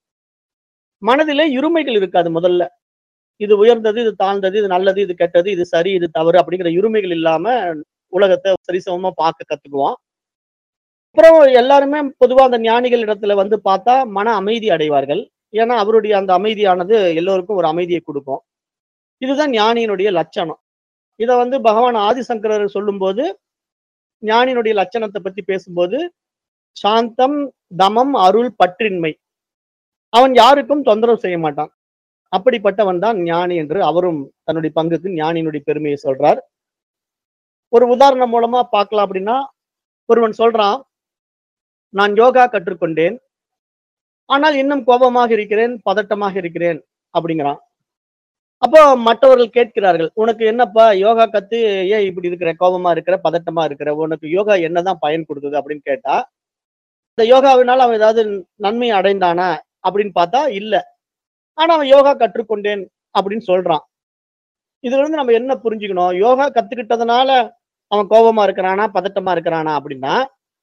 மனதிலே இருமைகள் இருக்காது முதல்ல. இது உயர்ந்தது, இது தாழ்ந்தது, இது நல்லது, இது கெட்டது, இது சரி, இது தவறு அப்படிங்கிற இருமைகள் இல்லாம உலகத்த சரிசமமா பார்க்க கத்துக்குவோம். அப்புறம் எல்லாருமே பொதுவா அந்த ஞானிகள் இடத்துல வந்து பார்த்தா மன அமைதி அடைவார்கள். ஏன்னா அவருடைய அந்த அமைதியானது எல்லோருக்கும் ஒரு அமைதியை குடுக்கும். இதுதான் ஞானியினுடைய லட்சணம். இத வந்து பகவான் ஆதிசங்கரர் சொல்லும்போது, ஞானியினுடைய லட்சணத்த பத்தி பேசும்போது, சாந்தம், தமம், அருள், பற்றின்மை. அவன் யாருக்கும் தொந்தரவு செய்ய மாட்டான். அப்படிப்பட்டவன் தான் ஞானி என்று அவரும் தன்னுடைய பங்குக்கு ஞானியினுடைய பெருமையை சொல்றார். ஒரு உதாரணம் மூலமா பார்க்கலாம் அப்படின்னா, ஒருவன் சொல்றான், நான் யோகா கற்றுக்கொண்டேன். ஆனால் இன்னும் கோபமாக இருக்கிறேன், பதட்டமாக இருக்கிறேன் அப்படிங்கிறான். அப்போ மற்றவர்கள் கேட்கிறார்கள், உனக்கு என்னப்பா யோகா கத்து ஏன் இப்படி இருக்கிற? கோபமா இருக்கிற, பதட்டமா இருக்கிற? உனக்கு யோகா என்னதான் பயன் கொடுத்தது அப்படின்னு கேட்டா, இந்த யோகாவினால அவன் ஏதாவது நன்மை அடைந்தானா அப்படின்னு பார்த்தா இல்ல. ஆனா அவன் யோகா கற்றுக்கொண்டேன் அப்படின்னு சொல்றான். இதுல இருந்து நம்ம என்ன புரிஞ்சுக்கணும்? யோகா கத்துக்கிட்டதுனால அவன் கோபமா இருக்கிறானா, பதட்டமா இருக்கிறானா அப்படின்னா,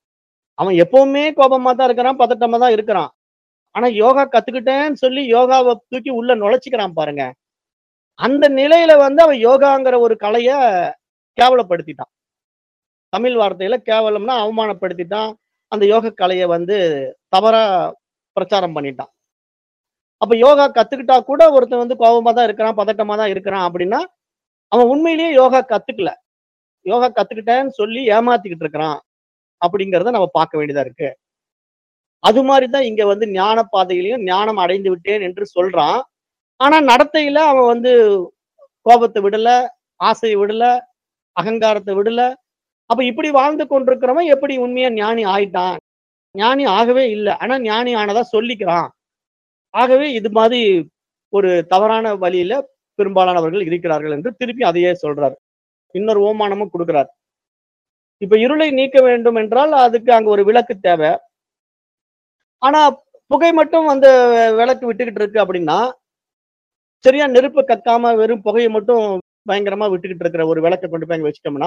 அவன் எப்பவுமே கோபமா தான் இருக்கிறான், பதட்டமா தான் இருக்கிறான். ஆனா யோகா கத்துக்கிட்டேன்னு சொல்லி யோகாவ தூக்கி உள்ள நுழைச்சுக்கிறான் பாருங்க. அந்த நிலையில வந்து அவன் யோகாங்கிற ஒரு கலைய கேவலப்படுத்திட்டான். தமிழ் வார்த்தையில கேவலம்னா அவமானப்படுத்திட்டான். அந்த யோக கலைய வந்து தவறா பிரச்சாரம் பண்ணிட்டான். அப்ப யோகா கத்துக்கிட்டா கூட ஒருத்தன் வந்து கோவமா தான் இருக்கிறான், பதட்டமா தான் இருக்கிறான் அப்படின்னா, அவன் உண்மையிலேயே யோகா கத்துக்கல. யோகா கத்துக்கிட்டேன்னு சொல்லி ஏமாத்திக்கிட்டு இருக்கிறான் அப்படிங்கிறத நம்ம பார்க்க வேண்டியதா இருக்கு. அது மாரி தான் இங்க வந்து ஞான பாதையிலயும் ஞானம் அடைந்து விட்டேன் என்று சொல்றான். ஆனா நடத்தையில அவன் வந்து கோபத்த விடல, ஆசைய விடல, அகங்காரத்த விடல. அப்ப இப்படி வாழ்ந்து கொண்டிருக்கிறவன் எப்படி உண்மையா ஞானி ஆயிட்டான்? ஞானி ஆகவே இல்ல. ஆனா ஞானி ஆனதா சொல்லிக்கிறான். ஆகவே இது மாதிரி ஒரு தவறான வழியில பெரும்பாலானவர்கள் இருக்கிறார்கள் என்று திருப்பி அதையே சொல்றார். இன்னொரு ஓமானமும் குடுக்கிறார். இப்ப இருளை நீக்க வேண்டும் என்றால் அதுக்கு அங்க ஒரு விளக்கு தேவை. ஆனா புகை மட்டும் வந்து விளக்கு விட்டுக்கிட்டு இருக்கு அப்படின்னா, சரியா நெருப்ப கக்காம வெறும் புகைய மட்டும் பயங்கரமா விட்டுக்கிட்டு இருக்கிற ஒரு விளக்க கொண்டு போய் அங்க வச்சுட்டோம்னா,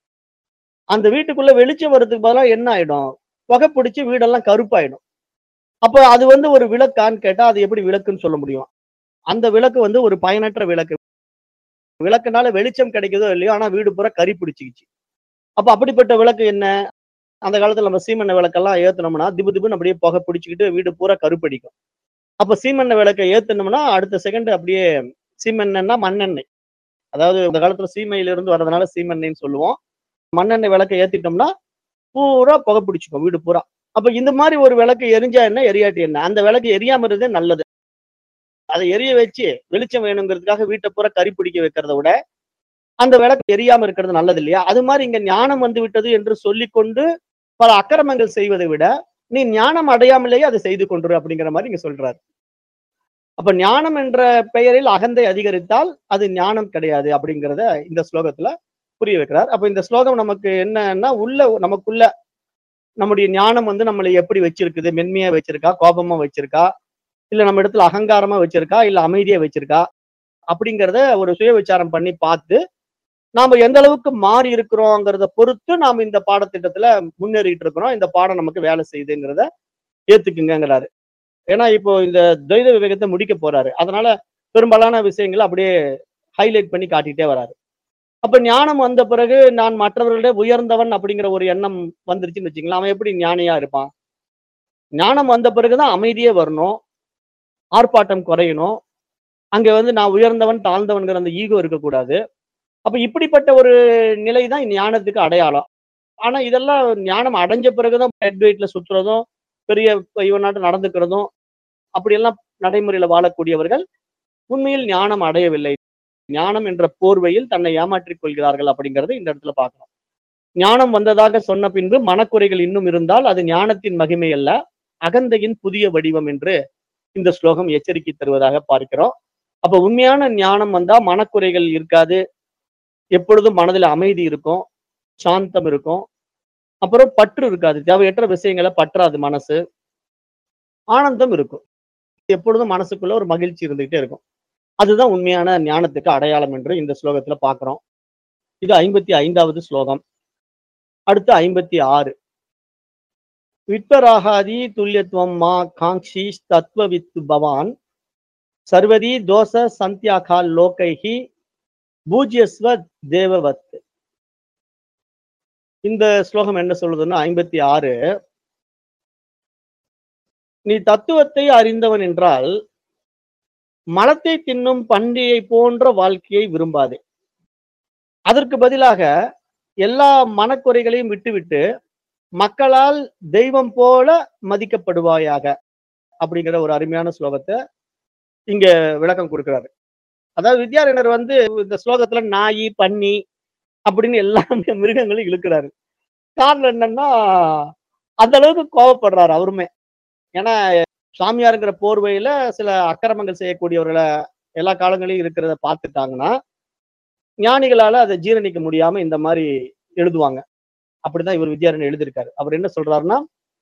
அந்த வீட்டுக்குள்ள வெளிச்சம் வர்றதுக்கு பதிலா என்ன ஆயிடும்? புகை பிடிச்சு வீடெல்லாம் கருப்பாயிடும். அப்ப அது வந்து ஒரு விளக்கான்னு கேட்டா, அது எப்படி விளக்குன்னு சொல்ல முடியும்? அந்த விளக்கு வந்து ஒரு பயனற்ற விளக்கு. விளக்குனால வெளிச்சம் கிடைக்குதோ இல்லையோ, ஆனா வீடு பூரா கரி பிடிச்சுக்கிச்சு. அப்ப அப்படிப்பட்ட விளக்கு என்ன? அந்த காலத்துல நம்ம சீமெண்ணெய் விளக்கெல்லாம் ஏத்துனோம்னா, திபு திபுன்னு அப்படியே புகை பிடிச்சுக்கிட்டு வீடு பூரா கருப்படிக்கும். அப்ப சீமெண்ணெய் விளக்க ஏத்துனோம்னா, அடுத்த செகண்ட் அப்படியே சீமெண்ணெய்னா மண்ணெண்ணெய். அதாவது இந்த காலத்துல சீமையிலிருந்து வர்றதுனால சீமெண்ணெய்ன்னு சொல்லுவோம். மண்ணெண்ணெய் விளக்க ஏத்திட்டோம்னா, பூரா புகை பிடிச்சுக்கும் வீடு பூரா. அப்ப இந்த மாரி ஒரு விளக்கு எரிஞ்சா என்ன? எரியாட்டி என்ன? அந்த விளக்கு எரியாம இருந்தே நல்லது. அத எரிய வச்சு வெளிச்சம் வேணுங்கிறதுக்காக வீட்ட பூரா கரி பிடிக்க வைக்கிறத விட, அந்த விளக்கு எரியாம இருக்கிறது நல்லது இல்லையா? அது மாரி இங்க ஞானம் வந்து விட்டது என்று சொல்லிக்கொண்டு பல அக்கிரமங்கள் செய்வதை விட, நீ ஞானம் அடையாமலேயே அதை செய்து கொண்டிரு அப்படிங்கிற மாரி இங்க சொல்றாரு. அப்ப ஞானம் என்ற பெயரில் அகந்தை அதிகரித்தால் அது ஞானம் கிடையாது அப்படிங்கிறத இந்த ஸ்லோகத்துல புரிய வைக்கிறார். அப்ப இந்த ஸ்லோகம் நமக்கு என்னன்னா, நமக்குள்ள நம்முடைய ஞானம் வந்து நம்மளை எப்படி வச்சிருக்குது? மென்மையா வச்சிருக்கா? கோபமா வச்சிருக்கா? இல்ல நம்ம இடத்துல அகங்காரமா வச்சிருக்கா? இல்ல அமைதியா வச்சிருக்கா? அப்படிங்கிறத ஒரு சுய விசாரம் பண்ணி பார்த்து, நாம எந்த அளவுக்கு மாறி இருக்கிறோங்கிறத பொறுத்து நாம இந்த பாடத்திட்டத்துல முன்னேறிட்டு இருக்கிறோம். இந்த பாடம் நமக்கு வேலை செய்யுதுங்கிறத ஏத்துக்குங்கங்கிறாரு. ஏன்னா இப்போ இந்த துவைத விவேகத்த முடிக்க போறாரு. அதனால பெரும்பாலான விஷயங்கள அப்படியே ஹைலைட் பண்ணி காட்டிட்டே வராரு. அப்ப ஞானம் வந்த பிறகு நான் மற்றவர்களை விட உயர்ந்தவன் அப்படிங்கிற ஒரு எண்ணம் வந்துருச்சுன்னு வச்சுக்கங்களேன். அவன் எப்படி ஞானியா இருப்பான்? ஞானம் வந்த பிறகு தான் அமைதியே வரணும். ஆர்ப்பாட்டம் குறையணும். அங்க வந்து நான் உயர்ந்தவன், தாழ்ந்தவன்ங்கிற அந்த ஈகோ இருக்கக்கூடாது. அப்ப இப்படிப்பட்ட ஒரு நிலை தான் ஞானத்துக்கு அடையாளம். ஆனா இதெல்லாம் ஞானம் அடைஞ்ச பிறகு தான் ஹெட் வெயிட்ல சுத்துறதும், பெரிய இவனாட்டம் நடந்துக்கிறதும், அப்படியெல்லாம் நடைமுறையில வாழக்கூடியவர்கள் உண்மையில் ஞானம் அடையவில்லை. ஞானம் என்ற போர்வையில் தன்னை ஏமாற்றிக் கொள்கிறார்கள் அப்படிங்கிறத இந்த இடத்துல பார்க்கிறோம். ஞானம் வந்ததாக சொன்ன பின்பு மனக்குறைகள் இன்னும் இருந்தால் அது ஞானத்தின் மகிமை அல்ல, அகந்தையின் புதிய வடிவம் என்று இந்த ஸ்லோகம் எச்சரிக்கை தருவதாக பார்க்கிறோம். அப்ப உண்மையான ஞானம் வந்தா மனக்குறைகள் இருக்காது. எப்பொழுதும் மனதில அமைதி இருக்கும், சாந்தம் இருக்கும். அப்புறம் பற்று இருக்காது. தேவையற்ற விஷயங்கள பற்றாது மனசு. ஆனந்தம் இருக்கும். எப்பொழுதும் மனசுக்குள்ள ஒரு மகிழ்ச்சி இருந்துகிட்டே இருக்கும். அதுதான் உண்மையான ஞானத்துக்கு அடையாளம் என்று இந்த ஸ்லோகத்துல பார்க்கிறோம். இது 55வது ஸ்லோகம். அடுத்து 56. வித்வராகாதி துல்யத்வம் மா காங்க்ஷி தத்வவித்து பவான் சர்வதி தோஷ சந்த்யாகால் லோகைஹி பூஜ்யஸ்வ தேவவத். இந்த ஸ்லோகம் என்ன சொல்லுதுன்னா 56. நீ தத்துவத்தை அறிந்தவன் என்றால் மலத்தை தின்னும் பன்றியை போன்ற வாழ்க்கையை விரும்பாதே. அதற்கு பதிலாக எல்லா மனக்குறைகளையும் விட்டுவிட்டு மக்களால் தெய்வம் போல மதிக்கப்படுவாயாக அப்படிங்கிற ஒரு அருமையான ஸ்லோகத்தை இங்க விளக்கம் கொடுக்கிறாரு. அதாவது வித்யாரண்யர் வந்து இந்த ஸ்லோகத்துல நாயி, பன்னி அப்படின்னு எல்லாமே மிருகங்களையும் இழுக்கிறாரு. காரணம் என்னன்னா, அந்த அளவுக்கு கோவப்படுறாரு அவருமே. ஏன்னா சாமியாருங்கிற போர்வையில சில அக்கிரமங்கள் செய்யக்கூடியவர்கள எல்லா காலங்களையும் இருக்கிறத பார்த்துட்டாங்கன்னா, ஞானிகளால அதை ஜீரணிக்க முடியாம இந்த மாரி எழுதுவாங்க. அப்படிதான் இவர் வித்யாரண்யர் எழுதியிருக்காரு. அவர் என்ன சொல்றாருன்னா,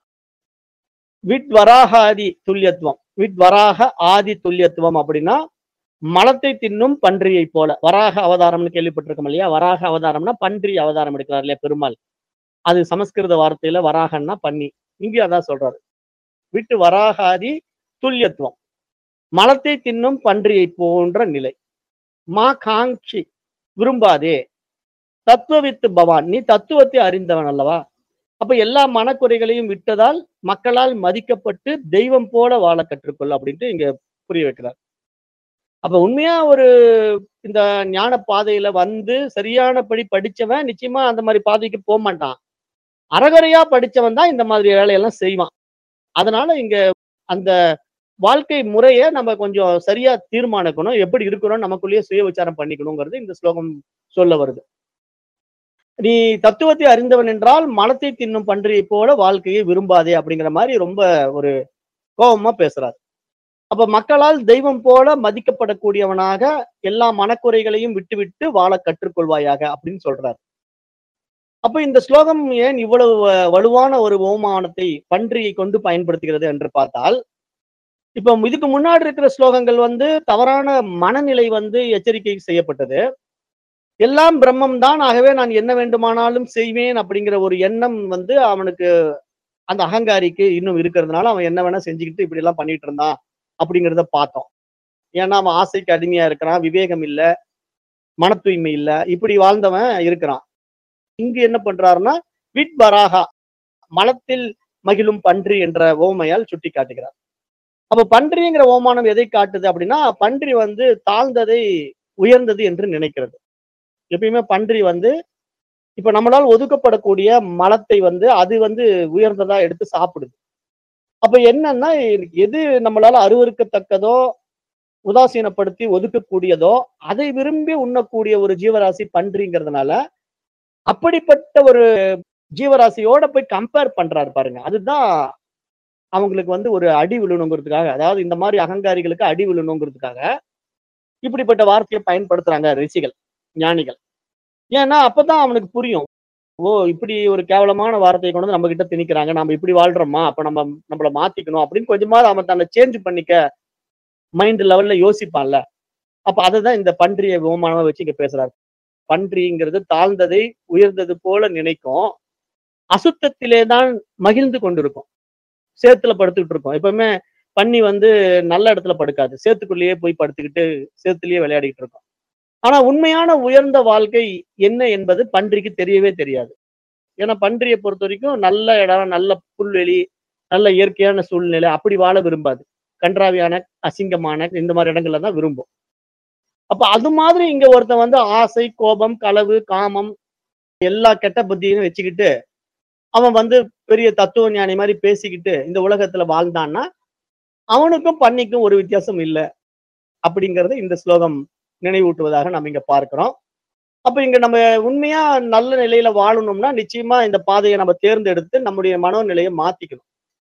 விட்வராகாதி துல்யத்துவம். விட்வராக ஆதி துல்யத்துவம் அப்படின்னா, மலத்தை தின்னும் பன்றியை போல. வராக அவதாரம்னு கேள்விப்பட்டிருக்கோம் இல்லையா? வராக அவதாரம்னா பன்றி அவதாரம் எடுக்கிறார் இல்லையா பெருமாள். அது சமஸ்கிருத வார்த்தையில வராகன்னா பன்னி. இங்கேயும் அதான் சொல்றாரு. விட்டு வராகாதி துல்லியத்துவம். மலத்தை தின்னும் பன்றியைப் போன்ற நிலை. மா காங்க்ஷி விரும்பாதே. தத்துவவித்து பவான். நீ தத்துவத்தை அறிந்தவன் அல்லவா? அப்ப எல்லா மனக்குறைகளையும் விட்டதால் மக்களால் மதிக்கப்பட்டு தெய்வம் போல வாழ கற்றுக்கொள் அப்படின்ட்டு இங்க புரிய வைக்கிறார். அப்ப உண்மையா ஒரு இந்த ஞான பாதையில வந்து சரியானபடி படிச்சவன் நிச்சயமா அந்த மாதிரி பாதைக்கு போமாட்டான். அரகரையா படிச்சவன் தான் இந்த மாதிரி வேலையெல்லாம் செய்வான். அதனால இங்க அந்த வாழ்க்கை முறைய நம்ம கொஞ்சம் சரியா தீர்மானிக்கணும். எப்படி இருக்கணும், நமக்குள்ளேயே சுய விசாரம் பண்ணிக்கணுங்கிறது இந்த ஸ்லோகம் சொல்ல வருது. நீ தத்துவத்தை அறிந்தவன் என்றால் மலத்தை தின்னும் பன்றியைப் போல வாழ்க்கையை விரும்பாதே அப்படிங்கிற மாதிரி ரொம்ப ஒரு கோபமா பேசுறாரு. அப்ப மக்களால் தெய்வம் போல மதிக்கப்படக்கூடியவனாக எல்லா மனக்குறைகளையும் விட்டுவிட்டு வாழ கற்றுக்கொள்வாயாக அப்படின்னு சொல்றாரு. அப்ப இந்த ஸ்லோகம் ஏன் இவ்வளவு வலுவான ஒரு ஓமானத்தை பன்றியை கொண்டு பயன்படுத்துகிறது என்று பார்த்தால், இப்ப இதுக்கு முன்னாடி இருக்கிற ஸ்லோகங்கள் வந்து தவறான மனநிலை வந்து எச்சரிக்கை செய்யப்பட்டது. எல்லாம் பிரம்மம் தான், ஆகவே நான் என்ன வேண்டுமானாலும் செய்வேன் அப்படிங்கிற ஒரு எண்ணம் வந்து அவனுக்கு, அந்த அகங்காரிக்கு இன்னும் இருக்கிறதுனால அவன் என்ன வேணா செஞ்சுக்கிட்டு இப்படி எல்லாம் பண்ணிட்டு இருந்தான் அப்படிங்கிறத பார்த்தோம். ஏன்னா அவன் ஆசைக்கு அடிமையா இருக்கிறான், விவேகம் இல்ல, மன தூய்மை இல்ல, இப்படி வாழ்ந்தவன் இருக்கிறான். இங்கு என்ன பண்றாருன்னா விட் வராகா, மலத்தில் மகிழும் பன்றி என்ற ஓமையால் சுட்டி காட்டுகிறார். அப்ப பன்றிங்கிற ஓமானம் எதை காட்டுது அப்படின்னா, பன்றி வந்து தாழ்ந்ததை உயர்ந்தது என்று நினைக்கிறது. எப்பயுமே பன்றி வந்து இப்ப நம்மளால் ஒதுக்கப்படக்கூடிய மலத்தை வந்து அது வந்து உயர்ந்ததா எடுத்து சாப்பிடுது. அப்ப என்னன்னா, எது நம்மளால அருவருக்கத்தக்கதோ, உதாசீனப்படுத்தி ஒதுக்கக்கூடியதோ அதை விரும்பி உண்ணக்கூடிய ஒரு ஜீவராசி பன்றிங்கிறதுனால, அப்படிப்பட்ட ஒரு ஜீவராசியோட போய் கம்பேர் பண்றாரு பாருங்க. அதுதான் அவங்களுக்கு வந்து ஒரு அடி விழணுங்கிறதுக்காக, அதாவது இந்த மாதிரி அகங்காரிகளுக்கு அடி விழணுங்கிறதுக்காக இப்படிப்பட்ட வார்த்தையை பயன்படுத்துறாங்க ரிஷிகள், ஞானிகள். ஏன்னா அப்பதான் அவனுக்கு புரியும். ஓ! இப்படி ஒரு கேவலமான வார்த்தைய கொண்டு வந்து நம்ம கிட்ட திணிக்கிறாங்க. நாம இப்படி வாழ்றோமா? அப்ப நம்மள மாத்திக்கணும் அப்படின்னு கொஞ்சமாவது அவன் தன்னை சேஞ்ச் பண்ணிக்க மைண்ட் லெவல்ல யோசிப்பான்ல. அப்ப அததான் இந்த பன்றிய உவமானமா வச்சு இங்க பேசுறாரு. பன்றிங்கிறது தாழ்ந்ததை உயர்ந்தது போல நினைக்கும். அசுத்தத்திலே தான் மகிழ்ந்து கொண்டிருக்கும். சேத்துல படுத்துக்கிட்டு இருக்கும். எப்பவுமே பன்னி வந்து நல்ல இடத்துல படுக்காது. சேத்துக்குள்ளேயே போய் படுத்துக்கிட்டு சேத்துலயே விளையாடிட்டு இருக்கும். ஆனா உண்மையான உயர்ந்த வாழ்க்கை என்ன என்பது பன்றிக்கு தெரியவே தெரியாது. ஏன்னா பன்றிய பொறுத்தவரைக்கும் நல்ல இடம், நல்ல புல்வெளி, நல்ல இயற்கையான சூழ்நிலை அப்படி வாழ விரும்பாது. கண்றாவியான, அசிங்கமான இந்த மாதிரி இடங்கள்ல தான் விரும்பும். அப்ப அது மாதிரி இங்க ஒருத்தன் வந்து ஆசை, கோபம், களவு, காமம் எல்லா கெட்ட புத்தியும் வச்சுக்கிட்டு அவன் வந்து பெரிய தத்துவ ஞானி மாதிரி பேசிக்கிட்டு இந்த உலகத்துல வாழ்ந்தான்னா, அவனுக்கும் பன்னிக்கும் ஒரு வித்தியாசம் இல்ல அப்படிங்கறத இந்த ஸ்லோகம் நினைவூட்டுவதாக நம்ம இங்க பார்க்கிறோம். அப்ப இங்க நம்ம உண்மையா நல்ல நிலையில வாழணும்னா நிச்சயமா இந்த பாதையை நம்ம தேர்ந்தெடுத்து நம்முடைய மனோநிலையை மாத்திக்கணும்.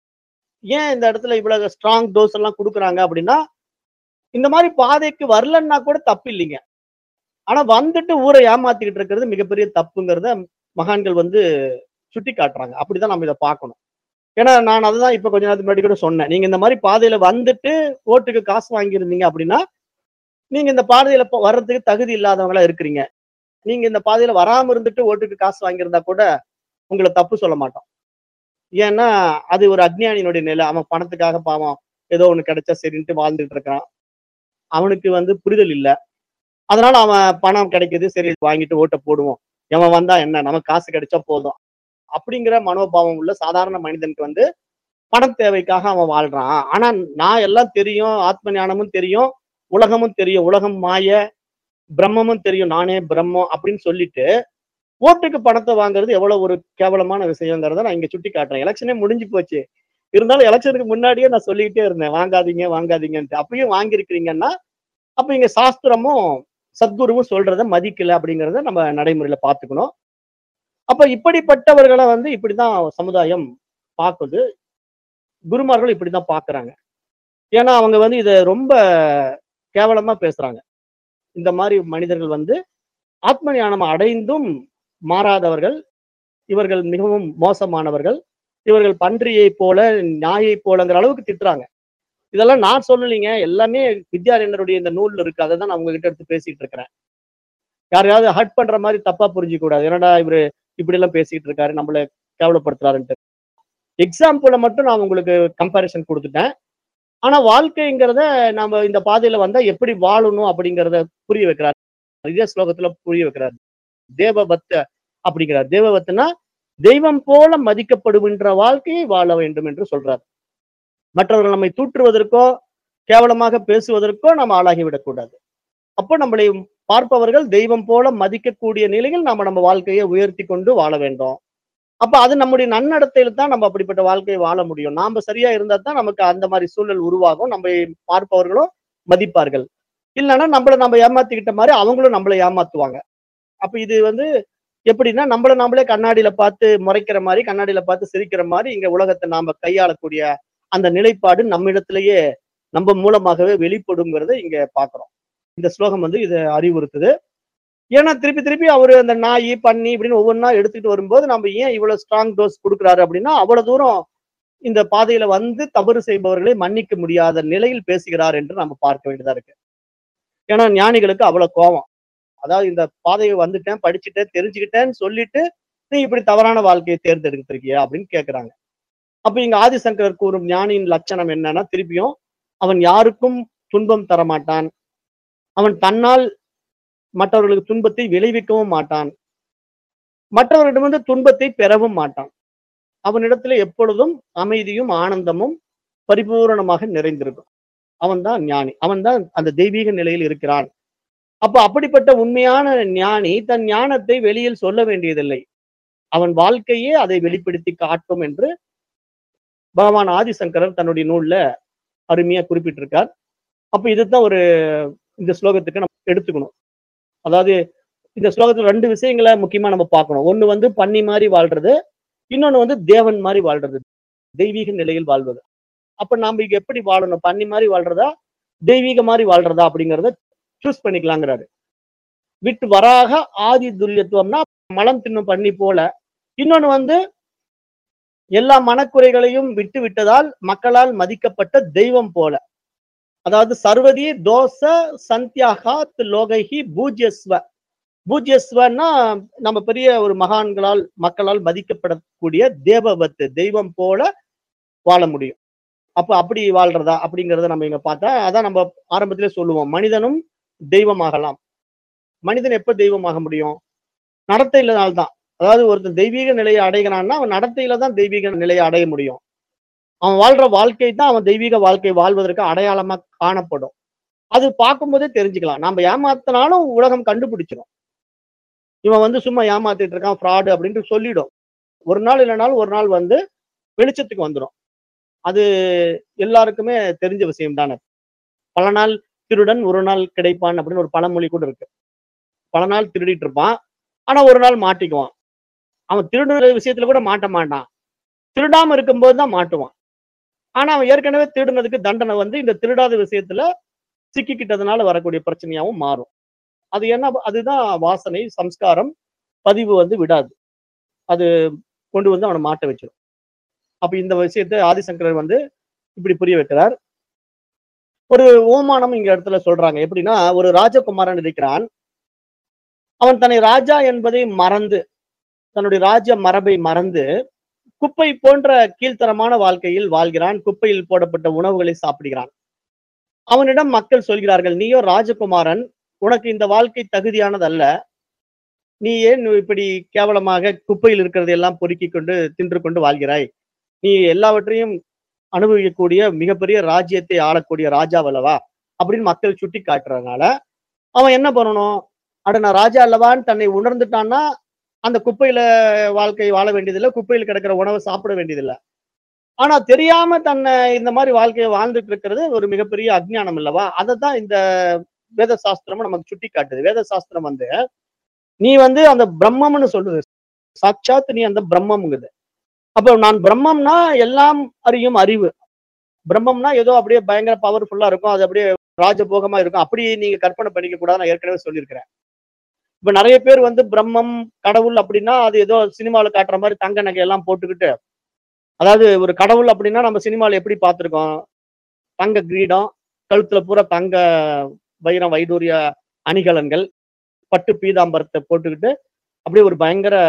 ஏன் இந்த இடத்துல இவ்வளவு ஸ்ட்ராங் டோஸ் எல்லாம் கொடுக்குறாங்க அப்படின்னா, இந்த மாதிரி பாதைக்கு வரலன்னா கூட தப்பு இல்லைங்க. ஆனா வந்துட்டு ஊரை ஏமாத்திக்கிட்டு இருக்கிறது மிகப்பெரிய தப்புங்கிறத மகான்கள் வந்து சுட்டி காட்டுறாங்க. அப்படிதான் நம்ம இதை பார்க்கணும். ஏன்னா நான் அதுதான் இப்ப கொஞ்ச நேரத்துக்கு முன்னாடி கூட சொன்னேன். நீங்க இந்த மாதிரி பாதையில வந்துட்டு ஓட்டுக்கு காசு வாங்கியிருந்தீங்க அப்படின்னா, நீங்க இந்த பாதையில வர்றதுக்கு தகுதி இல்லாதவங்களா இருக்கிறீங்க. நீங்க இந்த பாதையில வராம இருந்துட்டு ஓட்டுக்கு காசு வாங்கியிருந்தா கூட உங்களை தப்பு சொல்ல மாட்டோம். ஏன்னா அது ஒரு அக்ஞானியினுடைய நிலை. அவன் பணத்துக்காக பாவம் ஏதோ ஒண்ணு கிடைச்சா சரின்ட்டு வாழ்ந்துட்டு இருக்கான். அவனுக்கு வந்து புரிதல் இல்ல. அதனால அவன் பணம் கிடைக்குது, சரி வாங்கிட்டு ஓட்ட போடுவோம். எவன் வந்தா என்ன, நமக்கு காசு கிடைச்சா போதும் அப்படிங்கிற மனோபாவம் உள்ள சாதாரண மனிதனுக்கு வந்து பண தேவைக்காக அவன் வாழ்றான். ஆனா நான் எல்லாம் தெரியும், ஆத்ம ஞானமும் தெரியும், உலகமும் தெரியும், உலகம் மாய, பிரம்மமும் தெரியும், நானே பிரம்மம் அப்படின்னு சொல்லிட்டு ஓட்டுக்கு பணத்தை வாங்குறது எவ்வளவு ஒரு கேவலமான விஷயங்கிறத நான் இங்க சுட்டி காட்டுறேன். எலெக்ஷனே முடிஞ்சு போச்சு. இருந்தாலும் எலெக்ஷனுக்கு முன்னாடியே நான் சொல்லிக்கிட்டே இருந்தேன், வாங்காதீங்க வாங்காதீங்கன்ட்டு. அப்பயும் வாங்கியிருக்கிறீங்கன்னா அப்ப இங்க சாஸ்திரமும் சத்குருவும் சொல்றத மதிக்கல அப்படிங்கறத நம்ம நடைமுறையில பாத்துக்கணும். அப்ப இப்படிப்பட்டவர்களை வந்து இப்படிதான் சமுதாயம் பாக்குது. குருமார்கள் இப்படிதான் பாக்குறாங்க. ஏன்னா அவங்க வந்து இத ரொம்ப கேவலமா பேசுறாங்க. இந்த மாதிரி மனிதர்கள் வந்து ஆத்ம ஞானம் அடைந்தும் மாறாதவர்கள், இவர்கள் மிகவும் மோசமானவர்கள், இவர்கள் பன்றியை போல, நாயை போலங்கிற அளவுக்கு திட்டுறாங்க. இதெல்லாம் நான் சொல்லலைங்க. எல்லாமே வித்யாரண்யருடைய இந்த நூல்ல இருக்கு. அதை தான் நான் உங்ககிட்ட எடுத்து பேசிட்டு இருக்கிறேன். யாரையாவது ஹர்ட் பண்ற மாதிரி தப்பா புரிஞ்சுக்க கூடாது. என்னடா இவரு இப்படி எல்லாம் பேசிட்டு இருக்காரு, நம்மள கேவலப்படுத்துறாருன்ட்டு. எக்ஸாம்பிள மட்டும் நான் உங்களுக்கு கம்பேரிசன் குடுத்துட்டேன். ஆனா வாழ்க்கைங்கிறத நாம இந்த பாதையில வந்தா எப்படி வாழணும் அப்படிங்கிறத புரிய வைக்கிறார். இதே ஸ்லோகத்துல புரிய வைக்கிறார். தேவபக்த அப்படிங்கிறார். தேவபக்தன்னா தெய்வம் போல மதிக்கப்படுகின்ற வாழ்க்கையை வாழ வேண்டும் என்று சொல்றார். மற்றவர்கள் நம்மை தூற்றுவதற்கோ, கேவலமாக பேசுவதற்கோ நாம் ஆளாகிவிடக் கூடாது. அப்போ நம்மளை பார்ப்பவர்கள் தெய்வம் போல மதிக்கக்கூடிய நிலையில் நாம நம்ம வாழ்க்கையை உயர்த்தி கொண்டு வாழ வேண்டும். அப்ப அது நம்முடைய நன்னடத்தையில தான் நம்ம அப்படிப்பட்ட வாழ்க்கையை வாழ முடியும். நாம சரியா இருந்தா தான் நமக்கு அந்த மாரி சூழல் உருவாகும். நம்மை பார்ப்பவர்களும் மதிப்பார்கள். இல்லன்னா நம்ம ஏமாத்திக்கிட்ட மாரி அவங்களும் நம்மள ஏமாத்துவாங்க. அப்ப இது எப்படின்னா, நம்மள நாமளே கண்ணாடியில பார்த்து முறைக்கிற மாரி, கண்ணாடியில பார்த்து சிரிக்கிற மாரி இங்க உலகத்த நாம கையாளக்கூடிய அந்த நிலைப்பாடு நம்மிடத்திலேயே நம்ம மூலமாகவே வெளிப்படுங்கிறத இங்க பார்க்கிறோம். இந்த ஸ்லோகம் இத அறிவுறுத்துது. ஏன்னா திருப்பி திருப்பி அவரு அந்த நாயி, பன்னி இப்படின்னு ஒவ்வொன்னா எடுத்துட்டு வரும்போது, நம்ம ஏன் இவ்வளவு ஸ்ட்ராங் டோஸ் குடுக்குறாரு அப்படின்னா, அவ்வளவு தூரம் இந்த பாதையில தவறு செய்பவர்களை மன்னிக்க முடியாத நிலையில் பேசுகிறார் என்று நம்ம பார்க்க வேண்டியதா இருக்கு. ஏன்னா ஞானிகளுக்கு அவ்வளவு கோவம். அதாவது இந்த பாதையை வந்துட்டேன், படிச்சுட்டேன், தெரிஞ்சுக்கிட்டேன்னு சொல்லிட்டு, நீ இப்படி தவறான வாழ்க்கையை தேர்ந்தெடுத்திருக்கியா அப்படின்னு கேட்கிறாங்க. அப்ப இங்க ஆதிசங்கரர் கூறும் ஞானியின் லட்சணம் என்னன்னா, திருப்பியும் அவன் யாருக்கும் துன்பம் தரமாட்டான். அவன் தன்னால் மற்றவர்களுக்கு துன்பத்தை விளைவிக்கவும் மாட்டான். மற்றவர்களிடமிருந்து துன்பத்தை பெறவும் மாட்டான். அவனிடத்துல எப்பொழுதும் அமைதியும், ஆனந்தமும் பரிபூரணமாக நிறைந்திருக்கும். அவன் தான் ஞானி. அவன் தான் அந்த தெய்வீக நிலையில் இருக்கிறான். அப்ப அப்படிப்பட்ட உண்மையான ஞானி தன் ஞானத்தை வெளியில் சொல்ல வேண்டியதில்லை. அவன் வாழ்க்கையே அதை வெளிப்படுத்தி காட்டும் என்று பகவான் ஆதிசங்கரர் தன்னுடைய நூல்ல அருமையா குறிப்பிட்டிருக்கார். அப்ப இதுதான் இந்த ஸ்லோகத்துக்கு நம்ம எடுத்துக்கணும். அதாவது இந்த ஸ்லோகத்துல 2 விஷயங்கள முக்கியமா நம்ம பார்க்கணும். ஒண்ணு பன்னி மாரி வாழ்றது. இன்னொன்னு தேவன் மாரி வாழ்றது. தெய்வீக நிலையில் வாழ்வது. அப்ப நாம இங்க எப்படி வாழணும்? பன்னி மாரி வாழ்றதா? தெய்வீக மாரி வாழ்றதா? அப்படிங்கிறத சூஸ் பண்ணிக்கலாங்கிறாரு. விட்டு வராக ஆதி துல்லியத்துவம்னா மலம் தின்னும் பன்னி போல. இன்னொன்னு எல்லா மனக்குறைகளையும் விட்டு விட்டதால் மக்களால் மதிக்கப்பட்ட தெய்வம் போல. அதாவது சர்வதி தோச சந்தியாகாத் லோகைஹி பூஜ்யஸ்வ. பூஜ்யஸ்வன்னா நம்ம பெரிய ஒரு மகான்களால் மக்களால் மதிக்கப்படக்கூடிய தேவவத்து, தெய்வம் போல வாழ முடியும். அப்ப அப்படி வாழ்றதா அப்படிங்கிறத நம்ம இங்க பார்த்தா, அதான் நம்ம ஆரம்பத்திலே சொல்லுவோம். மனிதனும் தெய்வமாகலாம். மனிதன் எப்ப தெய்வமாக முடியும்? நடத்தையினால்தான். அதாவது ஒருத்தன் தெய்வீக நிலையை அடைகிறான்னா, அவன் நடத்தையில தான் தெய்வீக நிலையை அடைய முடியும். அவன் வாழ்ற வாழ்க்கை தான் அவன் தெய்வீக வாழ்க்கை வாழ்வதற்கு அடையாளமா காணப்படும். அது பார்க்கும்போதே தெரிஞ்சுக்கலாம். நாம ஏமாத்தினாலும் உலகம் கண்டுபிடிச்சிடும். இவன் சும்மா ஏமாத்திட்டு இருக்கான், ஃப்ராடு அப்படின்ட்டு சொல்லிடும். ஒரு நாள் இல்லைனாலும் ஒரு நாள் வெளிச்சத்துக்கு வந்துடும். அது எல்லாருக்குமே தெரிஞ்ச விஷயம் தானே. பல நாள் திருடன் ஒரு நாள் கிடைப்பான் அப்படின்னு ஒரு பழமொழி கூட இருக்கு. பல நாள் திருடிட்டு இருப்பான். ஆனா ஒரு நாள் மாட்டிக்குவான். அவன் திருடுற விஷயத்துல கூட மாட்ட மாட்டான். திருடாம இருக்கும்போது தான் மாட்டுவான். ஆனா அவன் ஏற்கனவே திருடுனதுக்கு தண்டனை இந்த திருடாத விஷயத்துல சிக்கிக்கிட்டதுனால வரக்கூடிய பிரச்சனையாவும் மாறும். அது என்ன? அதுதான் வாசனை, சம்ஸ்காரம், பதிவு விடாது. அது கொண்டு அவனை மாட்ட வச்சிடும். அப்ப இந்த விஷயத்தை ஆதிசங்கரர் இப்படி புரிய வைக்கிறார். ஒரு ஓமானம் இங்க இடத்துல சொல்றாங்க. எப்படின்னா, ஒரு ராஜகுமாரன் இருக்கிறான். அவன் தன்னை ராஜா என்பதை மறந்து, தன்னுடைய ராஜ மரபை மறந்து, குப்பை போன்ற கீழ்த்தரமான வாழ்க்கையில் வாழ்கிறான். குப்பையில் போடப்பட்ட உணவுகளை சாப்பிடுகிறான். அவனிடம் மக்கள் சொல்கிறார்கள், நீயோ ராஜகுமாரன், உனக்கு இந்த வாழ்க்கை தகுதியானதல்ல. நீ ஏன் இப்படி கேவலமாக குப்பையில் இருக்கிறதை எல்லாம் பொறுக்கிக் கொண்டு தின்று கொண்டு வாழ்கிறாய்? நீ எல்லாவற்றையும் அனுபவிக்கக்கூடிய மிகப்பெரிய ராஜ்யத்தை ஆளக்கூடிய ராஜாவல்லவா அப்படின்னு மக்கள் சுட்டி காட்டுறதுனால அவன் என்ன பண்ணணும்? அட நான் ராஜா அல்லவான்னு தன்னை உணர்ந்துட்டான்னா அந்த குப்பையில வாழ்க்கை வாழ வேண்டியதில்லை, குப்பையில் கிடக்கிற உணவை சாப்பிட வேண்டியதில்லை. ஆனா தெரியாம தன்னை இந்த மாதிரி வாழ்க்கையை வாழ்ந்துட்டு இருக்கிறது ஒரு மிகப்பெரிய அஜ்ஞானம் அல்லவா? அதைத்தான் இந்த வேத சாஸ்திரமும் நமக்கு சுட்டி காட்டுது. வேத சாஸ்திரம் நீ அந்த பிரம்மம்னு சொல்லுது. சாட்சாத் நீ அந்த பிரம்மம்ங்குது. அப்ப நான் பிரம்மம்னா எல்லாம் அறியும் அறிவு. பிரம்மம்னா ஏதோ அப்படியே பயங்கர பவர்ஃபுல்லா இருக்கும். அது அப்படியே ராஜபோகமா இருக்கும். அப்படி நீங்க கற்பனை பண்ணிக்க கூடாது. நான் ஏற்கனவே சொல்லியிருக்கிறேன். இப்ப நிறைய பேர் பிரம்மம், கடவுள் அப்படின்னா அது ஏதோ சினிமாவில் காட்டுற மாதிரி தங்க நகை எல்லாம் போட்டுக்கிட்டு, அதாவது ஒரு கடவுள் அப்படின்னா நம்ம சினிமாவில் எப்படி பார்த்திருக்கோம்? தங்க கிரீடம், கழுத்துல பூரா தங்க வைரம் வைடூரிய அணிகலன்கள், பட்டு பீதாம்பரத்தை போட்டுக்கிட்டு அப்படியே ஒரு பயங்கர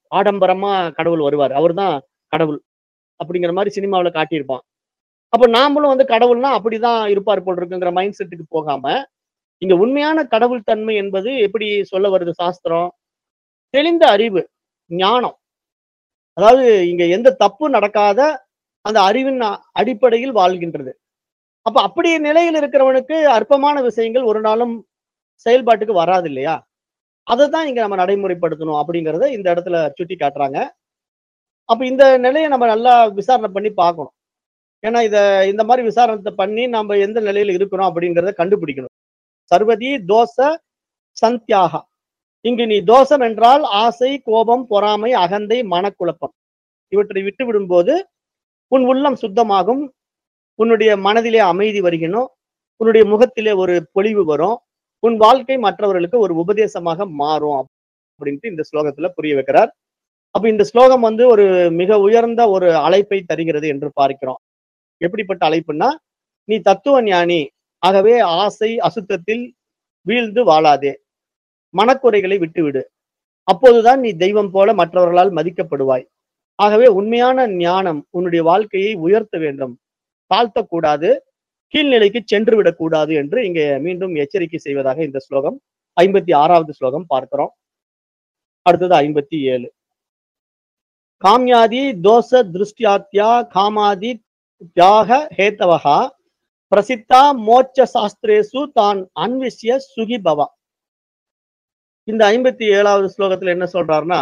ஆடம்பரமா கடவுள் வருவார். அவர்தான் கடவுள். அப்படிங்கிற மாரி சினிமாவுல காட்டியிருப்பான். அப்ப நாமளும் வந்து கடவுள்னா அப்படிதான் இருப்பார் போல இருக்குங்கிற மைண்ட் செட்டுக்கு போகாம, இங்க உண்மையான கடவுள் தன்மை என்பது எப்படி சொல்ல வருது சாஸ்திரம்? தெளிந்த அறிவு, ஞானம். அதாவது இங்க எந்த தப்பும் நடக்காத அந்த அறிவின் அடிப்படையில் வாழ்கின்றது. அப்ப அப்படி நிலையில் இருக்கிறவனுக்கு அற்பமான விஷயங்கள் ஒரு நாளும் செயல்பாட்டுக்கு வராது இல்லையா? அததான் இங்க நம்ம நடைமுறைப்படுத்தணும் அப்படிங்கிறத இந்த இடத்துல சுட்டி காட்டுறாங்க. அப்ப இந்த நிலைய நம்ம நல்லா விசாரணை பண்ணி பார்க்கணும். ஏன்னா இந்த மாரி விசாரணை பண்ணி நம்ம எந்த நிலையில இருக்கிறோம் அப்படிங்கிறத கண்டுபிடிக்கணும். சர்வதி தோஷ சந்த்யாகா. இங்கு நீ தோஷம் என்றால் ஆசை, கோபம், பொறாமை, அகந்தை, மனக்குழப்பம். இவற்றை விட்டு விடும்போது உன் உள்ளம் சுத்தமாகும். உன்னுடைய மனதிலே அமைதி வருகினும். உன்னுடைய முகத்திலே ஒரு பொலிவு வரும். உன் வாழ்க்கை மற்றவர்களுக்கு ஒரு உபதேசமாக மாறும் அப்படின்ட்டு இந்த ஸ்லோகத்துல புரிய வைக்கிறார். அப்ப இந்த ஸ்லோகம் வந்து ஒரு மிக உயர்ந்த ஒரு அழைப்பை தருகிறது என்று பார்க்கிறோம். எப்படிப்பட்ட அழைப்புன்னா, நீ தத்துவ ஞானி. ஆகவே ஆசை, அசுத்தத்தில் வீழ்ந்து வாழாதே. மனக்குறைகளை விட்டுவிடு. அப்போதுதான் நீ தெய்வம் போல மற்றவர்களால் மதிக்கப்படுவாய். ஆகவே உண்மையான ஞானம் உன்னுடைய வாழ்க்கையை உயர்த்த வேண்டும். தாழ்த்தக்கூடாது. கீழ்நிலைக்கு சென்று விடக்கூடாது என்று இங்கே மீண்டும் எச்சரிக்கை செய்வதாக இந்த ஸ்லோகம் 56வது ஸ்லோகம் பார்க்கிறோம். அடுத்தது 57. காம்யாதி தோஷ திருஷ்டியாத்யா காமாதி தியாக ஹேத்தவஹா பிரசித்தா மோட்ச சாஸ்திரேசு தான் அன்விஷ்ய சுகி பவ. இந்த 57வது ஸ்லோகத்துல என்ன சொல்றாருன்னா,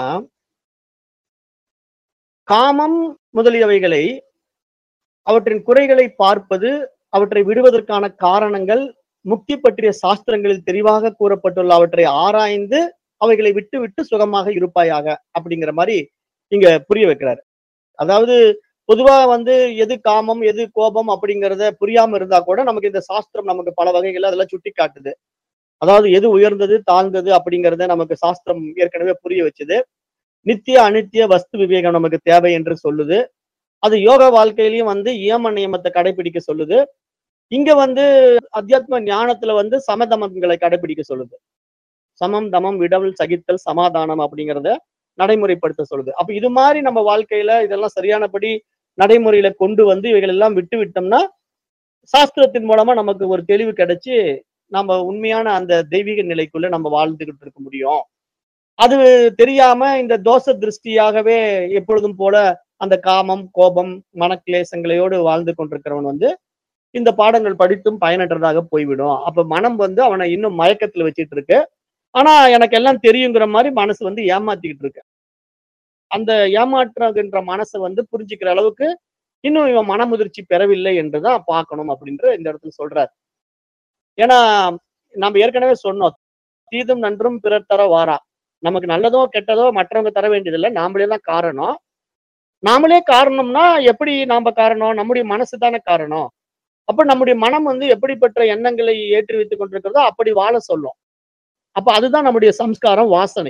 காமம் முதலியவைகளை அவற்றின் குறைகளை பார்ப்பது, அவற்றை விடுவதற்கான காரணங்கள், முக்தி பற்றிய சாஸ்திரங்களில் தெளிவாக கூறப்பட்டுள்ள அவற்றை ஆராய்ந்து அவைகளை விட்டு விட்டு சுகமாக இருப்பாயாக அப்படிங்கிற மாதிரி இங்க புரிய வைக்கிறாரு. அதாவது பொதுவா வந்து எது காமம், எது கோபம் அப்படிங்கிறத புரியாம இருந்தா கூட நமக்கு இந்த சாஸ்திரம் நமக்கு பல வகைகள் அதெல்லாம் சுட்டி காட்டுது. அதாவது எது உயர்ந்தது, தாழ்ந்தது அப்படிங்கிறத நமக்கு சாஸ்திரம் ஏற்கனவே புரிய வச்சது. நித்திய, அனித்திய வஸ்து விவேகம் நமக்கு தேவை என்று சொல்லுது. அது யோக வாழ்க்கையிலயும் வந்து இயம நியமத்தை கடைபிடிக்க சொல்லுது. இங்க வந்து அத்தியாத்ம ஞானத்துல வந்து சமதமங்களை கடைபிடிக்க சொல்லுது. சமம், தமம், விடவல், சகித்தல், சமாதானம் அப்படிங்கிறத நடைமுறைப்படுத்த சொல்லுது. அப்ப இது மாதிரி நம்ம வாழ்க்கையில இதெல்லாம் சரியானபடி நடைமுறையில கொண்டு வந்து இவைகள் எல்லாம் விட்டு விட்டோம்னா, சாஸ்திரத்தின் மூலமா நமக்கு ஒரு தெளிவு கிடைச்சு, நம்ம உண்மையான அந்த தெய்வீக நிலைக்குள்ள நம்ம வாழ்ந்துகிட்டு இருக்க முடியும். அது தெரியாம இந்த தோஷ திருஷ்டியாகவே எப்பொழுதும் போல அந்த காமம், கோபம், மனக்லேசங்களையோடு வாழ்ந்து கொண்டிருக்கிறவன் வந்து இந்த பாடங்கள் படித்தும் பயனற்றதாக போய்விடும். அப்ப மனம் வந்து அவனை இன்னும் மயக்கத்துல வச்சிட்டு இருக்கு. ஆனா எனக்கு எல்லாம் தெரியுங்கிற மாதிரி மனசு வந்து ஏமாத்திக்கிட்டு இருக்கு. அந்த ஏமாற்றுகின்ற மனசை வந்து புரிஞ்சுக்கிற அளவுக்கு இன்னும் இவன் மனமுதிர்ச்சி பெறவில்லை என்றுதான் பார்க்கணும் அப்படின்ற இந்த இடத்துல சொல்றாரு. ஏன்னா நம்ம ஏற்கனவே சொன்னோம், தீதும் நன்றும் பிறர் தர வாரா. நமக்கு நல்லதோ கெட்டதோ மற்றவங்க தர வேண்டியதில்லை, நாமளே தான் காரணம். நாமளே காரணம்னா எப்படி நாம காரணம்? நம்முடைய மனசு தானே காரணம். அப்ப நம்முடைய மனம் வந்து எப்படிப்பட்ட எண்ணங்களை ஏற்றி வைத்துக் கொண்டிருக்கிறதோ அப்படி வாழ சொல்லும். அப்ப அதுதான் நம்முடைய சம்ஸ்காரம், வாசனை.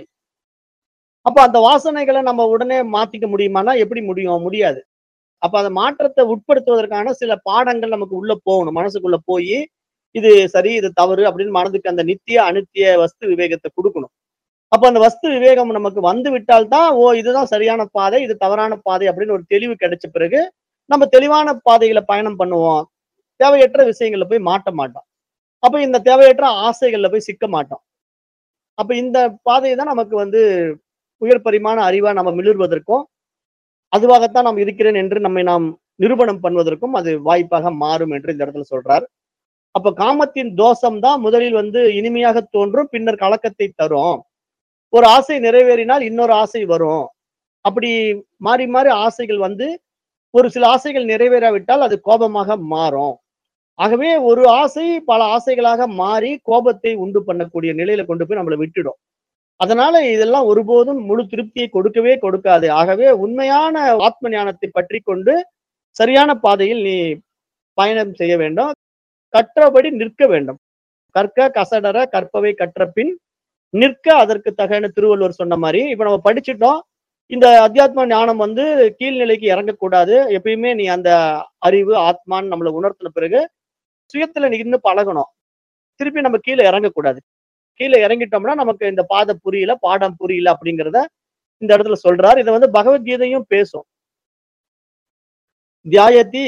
அப்ப அந்த வாசனைகளை நம்ம உடனே மாத்திக்க முடியுமானா எப்படி முடியும்? முடியாது. அப்ப அந்த மாற்றத்தை உட்படுத்துவதற்கான சில பாடங்கள் நமக்கு உள்ள போகணும். மனசுக்குள்ள போய் இது சரி, இது தவறு அப்படின்னு மனதுக்கு அந்த நித்திய, அனித்திய வஸ்து விவேகத்தை கொடுக்கணும். அப்ப அந்த வஸ்து விவேகம் நமக்கு வந்து விட்டால் தான், ஓ இதுதான் சரியான பாதை, இது தவறான பாதை அப்படின்னு ஒரு தெளிவு கிடைச்ச பிறகு நம்ம தெளிவான பாதைகளை பயணம் பண்ணுவோம். தேவையற்ற விஷயங்கள்ல போய் மாட்ட மாட்டோம். அப்ப இந்த தேவையற்ற ஆசைகள்ல போய் சிக்க மாட்டோம். அப்ப இந்த பாதையை தான் நமக்கு வந்து உயர் பரிமாண அறிவா நம்ம மிளிர்வதற்கும், அதுவாகத்தான் நாம் இருக்கிறேன் என்று நம்மை நாம் நிரூபணம் பண்ணுவதற்கும் அது வாய்ப்பாக மாறும் என்று இந்த இடத்துல சொல்றார். அப்ப காமத்தின் தோஷம் தான் முதலில் வந்து இனிமையாக தோன்றும், பின்னர் கலக்கத்தை தரும். ஒரு ஆசை நிறைவேறினால் இன்னொரு ஆசை வரும். அப்படி மாறி மாறி ஆசைகள் வந்து ஒரு சில ஆசைகள் நிறைவேறாவிட்டால் அது கோபமாக மாறும். ஆகவே ஒரு ஆசை பல ஆசைகளாக மாறி கோபத்தை உண்டு பண்ணக்கூடிய நிலையில கொண்டு போய் நம்மளை விட்டுடும். அதனால இதெல்லாம் ஒருபோதும் முழு திருப்தியை கொடுக்கவே கொடுக்காது. ஆகவே உண்மையான ஆத்ம ஞானத்தை பற்றி கொண்டு சரியான பாதையில் நீ பயணம் செய்ய வேண்டும். கற்றபடி நிற்க வேண்டும். கற்க கசடற கற்பவை கற்ற பின் நிற்க அதற்கு தகன திருவள்ளுவர் சொன்ன மாதிரி இப்ப நம்ம படிச்சுட்டோம். இந்த அத்தியாத்ம ஞானம் வந்து கீழ்நிலைக்கு இறங்கக்கூடாது. எப்பயுமே நீ அந்த அறிவு ஆத்மான்னு நம்மளை உணர்த்தின பிறகு சுயத்துல நின்னு பழகணும். திருப்பி நம்ம கீழே இறங்கக்கூடாது. கீழே இறங்கிட்டோம்னா நமக்கு இந்த பாதை புரியல, பாடம் புரியல அப்படிங்கிறத இந்த இடத்துல சொல்றார். இத வந்து பகவத்கீதையும் பேசும். தியாயதி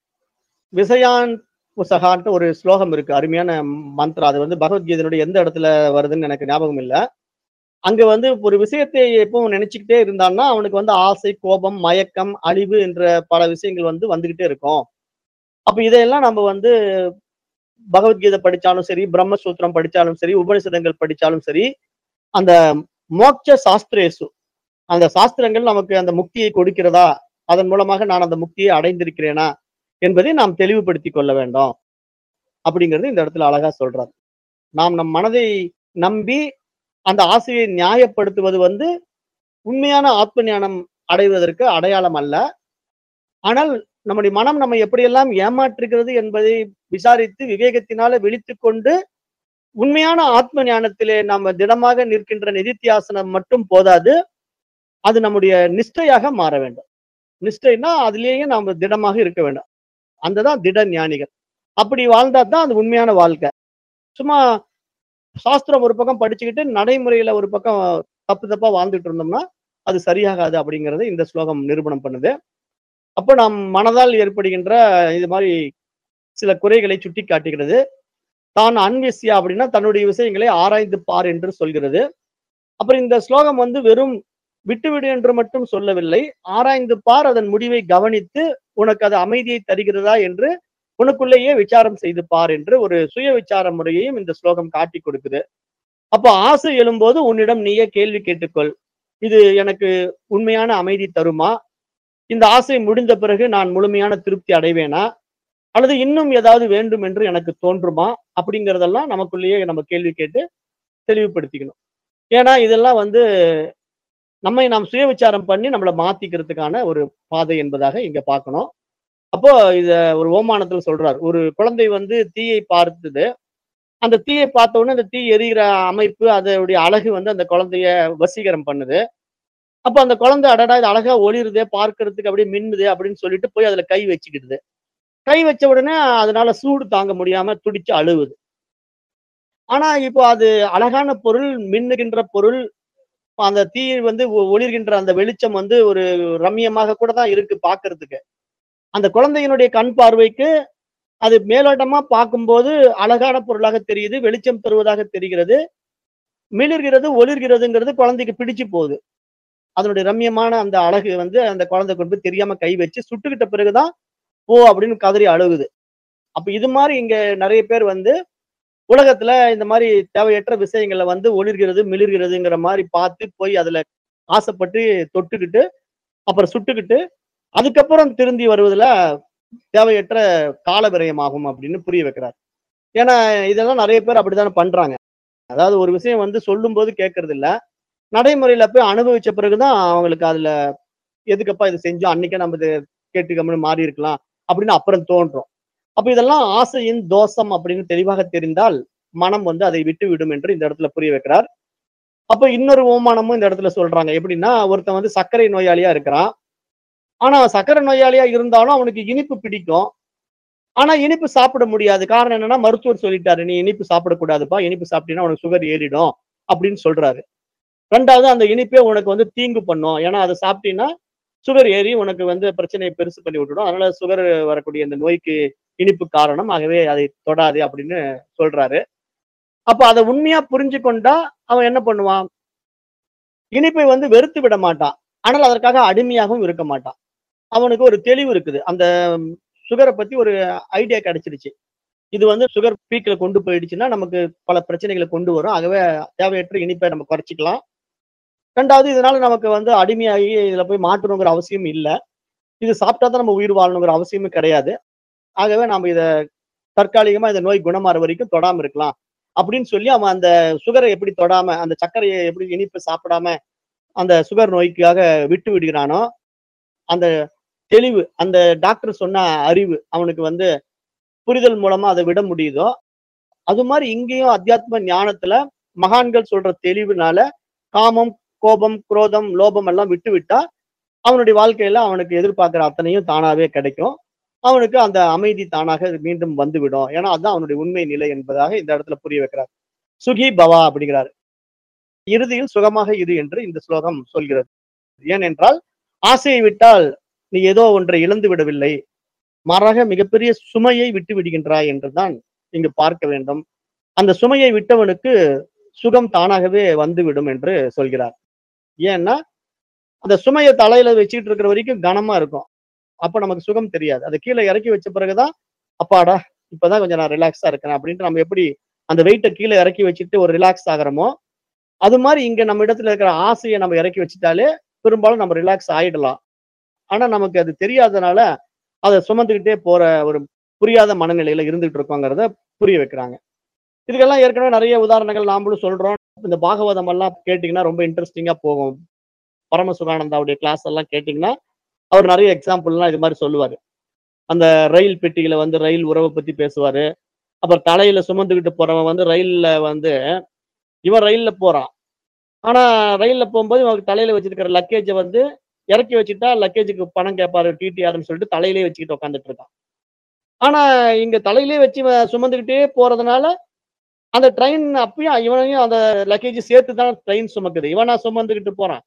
விசயான் புசகான்ட்டு ஒரு ஸ்லோகம் இருக்கு. அருமையான மந்திரம். அது வந்து பகவத்கீதையினுடைய எந்த இடத்துல வருதுன்னு எனக்கு ஞாபகம் இல்ல. அங்க வந்து ஒரு விஷயத்தை எப்பவும் நினைச்சுக்கிட்டே இருந்தான்னா, அவனுக்கு வந்து ஆசை, கோபம், மயக்கம், அழிவு என்ற பல விஷயங்கள் வந்து வந்துகிட்டே இருக்கும். அப்ப இதையெல்லாம் நம்ம வந்து பகவத்கீதை படிச்சாலும் சரி, பிரம்மசூத்திரம் படிச்சாலும் சரி, உபனிஷதங்கள் படிச்சாலும் சரி, அந்த மோட்ச சாஸ்திரேசு அந்த சாஸ்திரங்கள் நமக்கு அந்த முக்தியை கொடுக்கிறதா? அதன் மூலமாக நான் அந்த முக்தியை அடைந்திருக்கிறேனா? என்பதை நாம் தெளிவுபடுத்திக் கொள்ள வேண்டும். அப்படிங்கிறது இந்த இடத்துல அழகா சொல்றார். நாம் நம் மனதை நம்பி அந்த ஆசையை நியாயப்படுத்துவது வந்து உண்மையான ஆத்ம ஞானம் அடைவதற்கு அடையாளம் அல்ல. ஆனால் நம்முடைய மனம் நம்மை எப்படியெல்லாம் ஏமாற்றுகிறது என்பதை விசாரித்து விவேகத்தினால விழித்துக் கொண்டு உண்மையான ஆத்ம ஞானத்திலே நாம திடமாக நிற்கின்ற நிதித்தியாசனம் மட்டும் போதாது. அது நம்முடைய நிஷ்டையாக மாற வேண்டும். நிஷ்டைன்னா அதிலேயே நாம திடமாக இருக்க வேண்டும். அந்த தான் திட ஞானிகள். அப்படி வாழ்ந்தா தான் அது உண்மையான வாழ்க்கை. சும்மா சாஸ்திரம் ஒரு பக்கம் படிச்சுக்கிட்டு நடைமுறையில ஒரு பக்கம் தப்பு தப்பா வாழ்ந்துட்டு இருந்தோம்னா அது சரியாகாது அப்படிங்கறத இந்த ஸ்லோகம் நிரூபணம் பண்ணுது. அப்ப நாம் மனதால் ஏற்படுகின்ற இது மாதிரி சில குறைகளை சுட்டி காட்டுகிறது. தான் அன்விஸ்யா அப்படின்னா தன்னுடைய விஷயங்களை ஆராய்ந்து பார் என்று சொல்கிறது. அப்புறம் இந்த ஸ்லோகம் வந்து வெறும் விட்டுவிடு என்று மட்டும் சொல்லவில்லை. ஆராய்ந்து பார், அதன் முடிவை கவனித்து உனக்கு அது அமைதியை தருகிறதா என்று உனக்குள்ளேயே விசாரம் செய்து பார் என்று ஒரு சுய விசார முறையையும் இந்த ஸ்லோகம் காட்டி கொடுக்குது. அப்ப ஆசை எழும்போது உன்னிடம் நீயே கேள்வி கேட்டுக்கொள். இது எனக்கு உண்மையான அமைதி தருமா? இந்த ஆசை முடிந்த பிறகு நான் முழுமையான திருப்தி அடைவேனா? அல்லது இன்னும் ஏதாவது வேண்டும் என்று எனக்கு தோன்றுமா? அப்படிங்கிறதெல்லாம் நமக்குள்ளேயே நம்ம கேள்வி கேட்டு தெளிவுபடுத்திக்கணும். ஏன்னா இதெல்லாம் வந்து நம்மை நாம் சுய விசாரம் பண்ணி நம்மள மாத்திக்கிறதுக்கான ஒரு பாதை என்பதாக இங்க பார்க்கணும். அப்போ இத ஒரு ஓமானத்துல சொல்றார். ஒரு குழந்தை வந்து தீயை பார்த்தது. அந்த தீயை பார்த்த உடனே அந்த தீ எரியிற அமைப்பு, அதோடைய அழகு வந்து அந்த குழந்தைய வசீகரம் பண்ணுது. அப்ப அந்த குழந்தை அடடா! இது அழகா ஒளிருதே, பார்க்கிறதுக்கு அப்படியே மின்னுதே அப்படின்னு சொல்லிட்டு போய் அதுல கை வச்சுக்கிடுது. கை வச்ச உடனே அதனால சூடு தாங்க முடியாம துடிச்சு அழுவுது. ஆனா இப்போ அது அழகான பொருள், மின்னுகின்ற பொருள், அந்த தீ வந்து ஒளிர்கின்ற அந்த வெளிச்சம் வந்து ஒரு ரம்மியமாக கூட தான் இருக்கு பார்க்கிறதுக்கு. அந்த குழந்தையினுடைய கண் பார்வைக்கு அது மேலோட்டமா பார்க்கும்போது அழகான பொருளாக தெரியுது, வெளிச்சம் தருவதாக தெரிகிறது. மிளிர்கிறது, ஒளிர்கிறதுங்கிறது குழந்தைக்கு பிடிச்சு போகுது. அதனுடைய ரம்மியமான அந்த அழகு வந்து அந்த குழந்தை கொண்டு போய் தெரியாம கை வச்சு சுட்டுக்கிட்ட பிறகுதான், "ஓ!" அப்படின்னு கதறி அழுகுது. அப்ப இது மாரி இங்க நெறைய பேர் வந்து உலகத்துல இந்த மாரி தேவையற்ற விஷயங்கள்ல வந்து ஒளிர்கிறது, மிளிர்கிறதுங்கிற மாரி பார்த்து போய் அதுல ஆசைப்பட்டு தொட்டுக்கிட்டு, அப்புறம் சுட்டுக்கிட்டு, அதுக்கப்புறம் திருந்தி வருவதுல தேவையற்ற கால விரயமாகும் அப்படின்னு புரிய வைக்கிறார். ஏன்னா, இதெல்லாம் நெறைய பேர் அப்படித்தானே பண்றாங்க. அதாவது ஒரு விஷயம் வந்து சொல்லும்போது கேட்கறதில்ல. நடைமுறையில போய் அனுபவிச்ச பிறகு தான் அவங்களுக்கு அதுல எதுக்கப்பா இத செஞ்சோம்? அன்னைக்கே நம்ம இத கேட்டு கம்முனு மாறி இருக்கலாம். அப்படின்னு அப்புறம் தோன்றும். அப்ப இதெல்லாம் ஆசையின் தோஷம் அப்படின்னு தெளிவாக தெரிந்தால், மனம் வந்து அதை விட்டுவிடும் என்று இந்த இடத்துல புரிய வைக்கிறார். அப்ப இன்னொரு ஓமானமும் இந்த இடத்துல சொல்றாங்க. எப்படின்னா, ஒருத்தன் வந்து சர்க்கரை நோயாளியா இருக்கிறான். ஆனா சர்க்கரை நோயாளியா இருந்தாலும் அவனுக்கு இனிப்பு பிடிக்கும். ஆனா இனிப்பு சாப்பிட முடியாது. காரணம் என்னன்னா, மருத்துவர் சொல்லிட்டாரு. "நீ இனிப்பு சாப்பிடக்கூடாதுப்பா. இனிப்பு சாப்பிட்டீன்னா உனக்கு சுகர் ஏறிடும்." அப்படின்னு சொல்றாரு. 2வது அந்த இனிப்பே உனக்கு வந்து தீங்கு பண்ணும். ஏன்னா அத சாப்பிட்டீன்னா, சுகர் ஏறி உனக்கு வந்து பிரச்சனைய பெருசு பண்ணி விட்டுடும். அதனால சுகர் வரக்கூடிய இந்த நோய்க்கு இனிப்பு காரணம். ஆகவே அதை தொடாதே அப்படின்னு சொல்றாரு. அப்ப அத உண்மையா புரிஞ்சு கொண்டா, அவன் என்ன பண்ணுவான்? இனிப்பை வந்து வெறுத்து விட மாட்டான். ஆனால் அதற்காக அடிமையாகவும் இருக்க மாட்டான். அவனுக்கு ஒரு தெளிவு இருக்குது. அந்த சுகர பத்தி ஒரு ஐடியா கிடைச்சிருச்சு. இது வந்து சுகர் பீக்ல கொண்டு போயிடுச்சுன்னா, நமக்கு பல பிரச்சனைகள கொண்டு வரும். ஆகவே தேவையற்ற இனிப்பை நம்ம குறைச்சுக்கலாம். 2வது இதனால நமக்கு வந்து அடிமையாகி இதுல போய் மாட்டணுங்கிற அவசியம் இல்ல. இது சாப்பிட்டா தான் நம்ம உயிர் வாழணுங்கிற அவசியமும் கிடையாது. ஆகவே நாம இத தற்காலிகமா இந்த நோய் குணமாற வரைக்கும் தொடாம இருக்கலாம். அப்படின்னு சொல்லி அவன் அந்த சுகர எப்படி தொடாம, அந்த சர்க்கரைய எப்படி இனிப்பு சாப்பிடாம அந்த சுகர் நோய்க்காக விட்டு விடுகிறானோ, அந்த தெளிவு, அந்த டாக்டர் சொன்ன அறிவு அவனுக்கு வந்து புரிதல் மூலமா அத விட முடியுதோ, அது மாரி இங்கேயும் அத்தியாத்ம ஞானத்துல மகான்கள் சொல்ற தெளிவுனால காமம், கோபம், குரோதம், லோபம் எல்லாம் விட்டுவிட்டா, அவனுடைய வாழ்க்கையில அவனுக்கு எதிர்பார்க்கிற அத்தனையும் தானாவே கிடைக்கும். அவனுக்கு அந்த அமைதி தானாக மீண்டும் வந்துவிடும். ஏன்னா, அதான் அவனுடைய உண்மை நிலை என்பதாக இந்த இடத்துல புரிய வைக்கிறார். சுகி பவா அப்படிங்கிறாரு. இறுதியில் சுகமாக இரு என்று இந்த ஸ்லோகம் சொல்கிறது. ஏனென்றால் ஆசையை விட்டால் நீ ஏதோ ஒன்றை இழந்து விடவில்லை, மாறாக மிகப்பெரிய சுமையை விட்டு விடுகின்றாய் என்றுதான் இங்கு பார்க்க வேண்டும். அந்த சுமையை விட்டவனுக்கு சுகம் தானாகவே வந்துவிடும் என்று சொல்கிறார். ஏன்னா அந்த சுமையை தலையில வச்சுட்டு இருக்கிற வரைக்கும் கனமா இருக்கும். அப்ப நமக்கு சுகம் தெரியாது. அதை கீழே இறக்கி வச்ச பிறகுதான் அப்பாடா இப்பதான் கொஞ்சம் நான் ரிலாக்ஸா இருக்கிறேன் அப்படின்ட்டு நம்ம எப்படி அந்த வெயிட்டை கீழே இறக்கி வச்சுட்டு ஒரு ரிலாக்ஸ் ஆகிறோமோ, அது மாதிரி இங்க நம்ம இடத்துல இருக்கிற ஆசையை நம்ம இறக்கி வச்சுட்டாலே பெரும்பாலும் நம்ம ரிலாக்ஸ் ஆயிடலாம். ஆனா நமக்கு அது தெரியாதனால அதை சுமந்துக்கிட்டே போற ஒரு புரியாத மனநிலையில இருந்துட்டு இருக்கோங்கிறத புரிய வைக்கிறாங்க. இதுக்கெல்லாம் ஏற்கனவே நிறைய உதாரணங்கள் நாமளும் சொல்றோம். இந்த பாகவதம் எல்லாம் கேட்டீங்கன்னா ரொம்ப இன்ட்ரெஸ்டிங்கா போகும். பரமசுகானந்தாவுடைய கிளாஸ் எல்லாம் கேட்டீங்கன்னா அவர் நிறைய எக்ஸாம்பிள்லாம் இது மாதிரி சொல்லுவாரு. அந்த ரயில் பெட்டியில வந்து ரயில் உறவை பத்தி பேசுவாரு. அப்புறம் தலையில சுமந்துக்கிட்டு போறவன் வந்து ரயில்ல வந்து இவன் ரயில்ல போறான். ஆனா ரயில்ல போகும்போது இவனுக்கு தலையில வச்சிருக்கிற லக்கேஜை வந்து இறக்கி வச்சுட்டா லக்கேஜுக்கு பணம் கேட்பாரு டிடிஆர்னு சொல்லிட்டு தலையிலே வச்சுக்கிட்டு உட்காந்துட்டு இருக்கான். ஆனா இங்க தலையிலே வச்சு இவன் சுமந்துக்கிட்டே போறதுனால அந்த ட்ரெயின் அப்பயும் இவனையும் அந்த லக்கேஜ் சேர்த்து தான் ட்ரெயின் சுமக்குது. இவனா சுமந்துக்கிட்டு போறான்.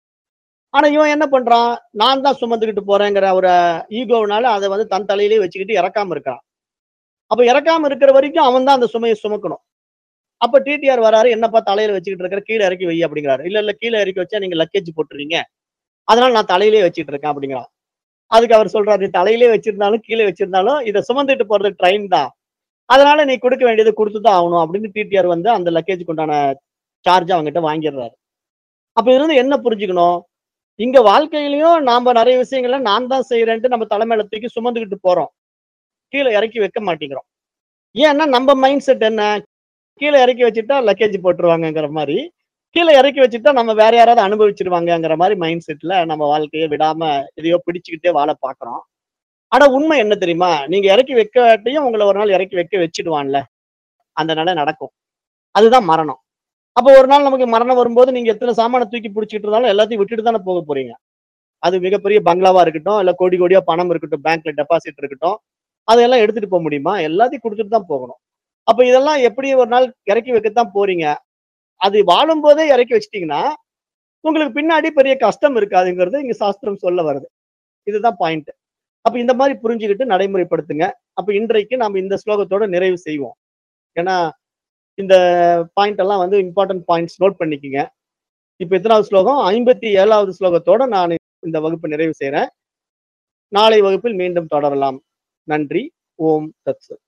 ஆனா இவன் என்ன பண்றான்? நான் தான் சுமந்துக்கிட்டு போறேங்கிற ஒரு ஈகோனால அதை வந்து தன் தலையிலே வச்சுக்கிட்டு இறக்காம இருக்கான். அப்ப இறக்காம இருக்கிற வரைக்கும் அவன் தான் அந்த சுமையை சுமக்கணும். அப்ப டிடிஆர் வராரு, என்னப்பா தலையில வச்சுக்கிட்டு இருக்கிற, கீழே இறக்கி வை அப்படிங்கிறாரு. இல்ல இல்ல கீழே இறக்கி வச்சா நீங்க லக்கேஜ் போட்டுறீங்க, அதனால நான் தலையிலே வச்சுட்டு இருக்கேன் அப்படிங்கிறான். அதுக்கு அவர் சொல்றாரு, நீ தலையிலே வச்சிருந்தாலும் கீழே வச்சிருந்தாலும் இதை சுமந்துட்டு போறது ட்ரெயின் தான், அதனால நீ கொடுக்க வேண்டியதை கொடுத்துதான் ஆகணும் அப்படின்னு டிடிஆர் வந்து அந்த லக்கேஜுக்கு உண்டான சார்ஜ் அவங்ககிட்ட வாங்கிடுறாரு. அப்ப இருந்து என்ன புரிஞ்சுக்கணும்? இங்க வாழ்க்கையிலயும் நாம நிறைய விஷயங்கள்ல நான் தான் செய்யறேன்ட்டு நம்ம தலைமையில தூக்கி சுமந்துக்கிட்டு போறோம், கீழே இறக்கி வைக்க மாட்டேங்கிறோம். ஏன்னா நம்ம மைண்ட் செட் என்ன, கீழே இறக்கி வச்சுட்டா லக்கேஜ் போட்டுருவாங்கங்கிற மாதிரி, கீழே இறக்கி வச்சுட்டா நம்ம வேற யாராவது அனுபவிச்சிருவாங்கங்கிற மாதிரி மைண்ட் செட்ல நம்ம வாழ்க்கையை விடாம எதையோ பிடிச்சுக்கிட்டே வாழ பாக்குறோம். ஆனா உண்மை என்ன தெரியுமா? நீங்க இறக்கி வைக்காட்டியும் உங்களை ஒரு நாள் இறக்கி வைக்க வச்சிடுவான்ல, அந்த நிலை நடக்கும். அதுதான் மரணம். அப்ப ஒரு நாள் நமக்கு மரணம் வரும்போது நீங்க எத்தனை சாமான தூக்கி பிடிச்சிட்டு இருந்தாலும் எல்லாத்தையும் விட்டுட்டு தானே போக போறீங்க. அது மிகப்பெரிய பங்களாவா இருக்கட்டும், இல்ல கோடி கோடியா பணம் இருக்கட்டும், பேங்க்ல டெபாசிட் இருக்கட்டும், அதையெல்லாம் எடுத்துட்டு போக முடியுமா? எல்லாத்தையும் கொடுத்துட்டு தான் போகணும். அப்ப இதெல்லாம் எப்படி ஒரு நாள் இறக்கி வைக்கத்தான் போறீங்க. அது வாழும்போதே இறக்கி வச்சிட்டீங்கன்னா உங்களுக்கு பின்னாடி பெரிய கஷ்டம் இருக்காதுங்கிறது இங்க சாஸ்திரம் சொல்ல வருது. இதுதான் பாயிண்ட். அப்ப இந்த மாதிரி புரிஞ்சுக்கிட்டு நடைமுறைப்படுத்துங்க. அப்ப இன்றைக்கு நாம இந்த ஸ்லோகத்தோட நிறைவு செய்வோம். ஏன்னா இந்த பாயிண்ட் எல்லாம் வந்து இம்பார்ட்டன்ட் பாயிண்ட்ஸ் நோட் பண்ணிக்கங்க. இப்ப எத்தனாவது ஸ்லோகம்? 57வது ஸ்லோகத்தோட நான் இந்த வகுப்பு நிறைவு செய்றேன். நாளை வகுப்பில் மீண்டும் தொடரலாம். நன்றி. ஓம் தத்சத்.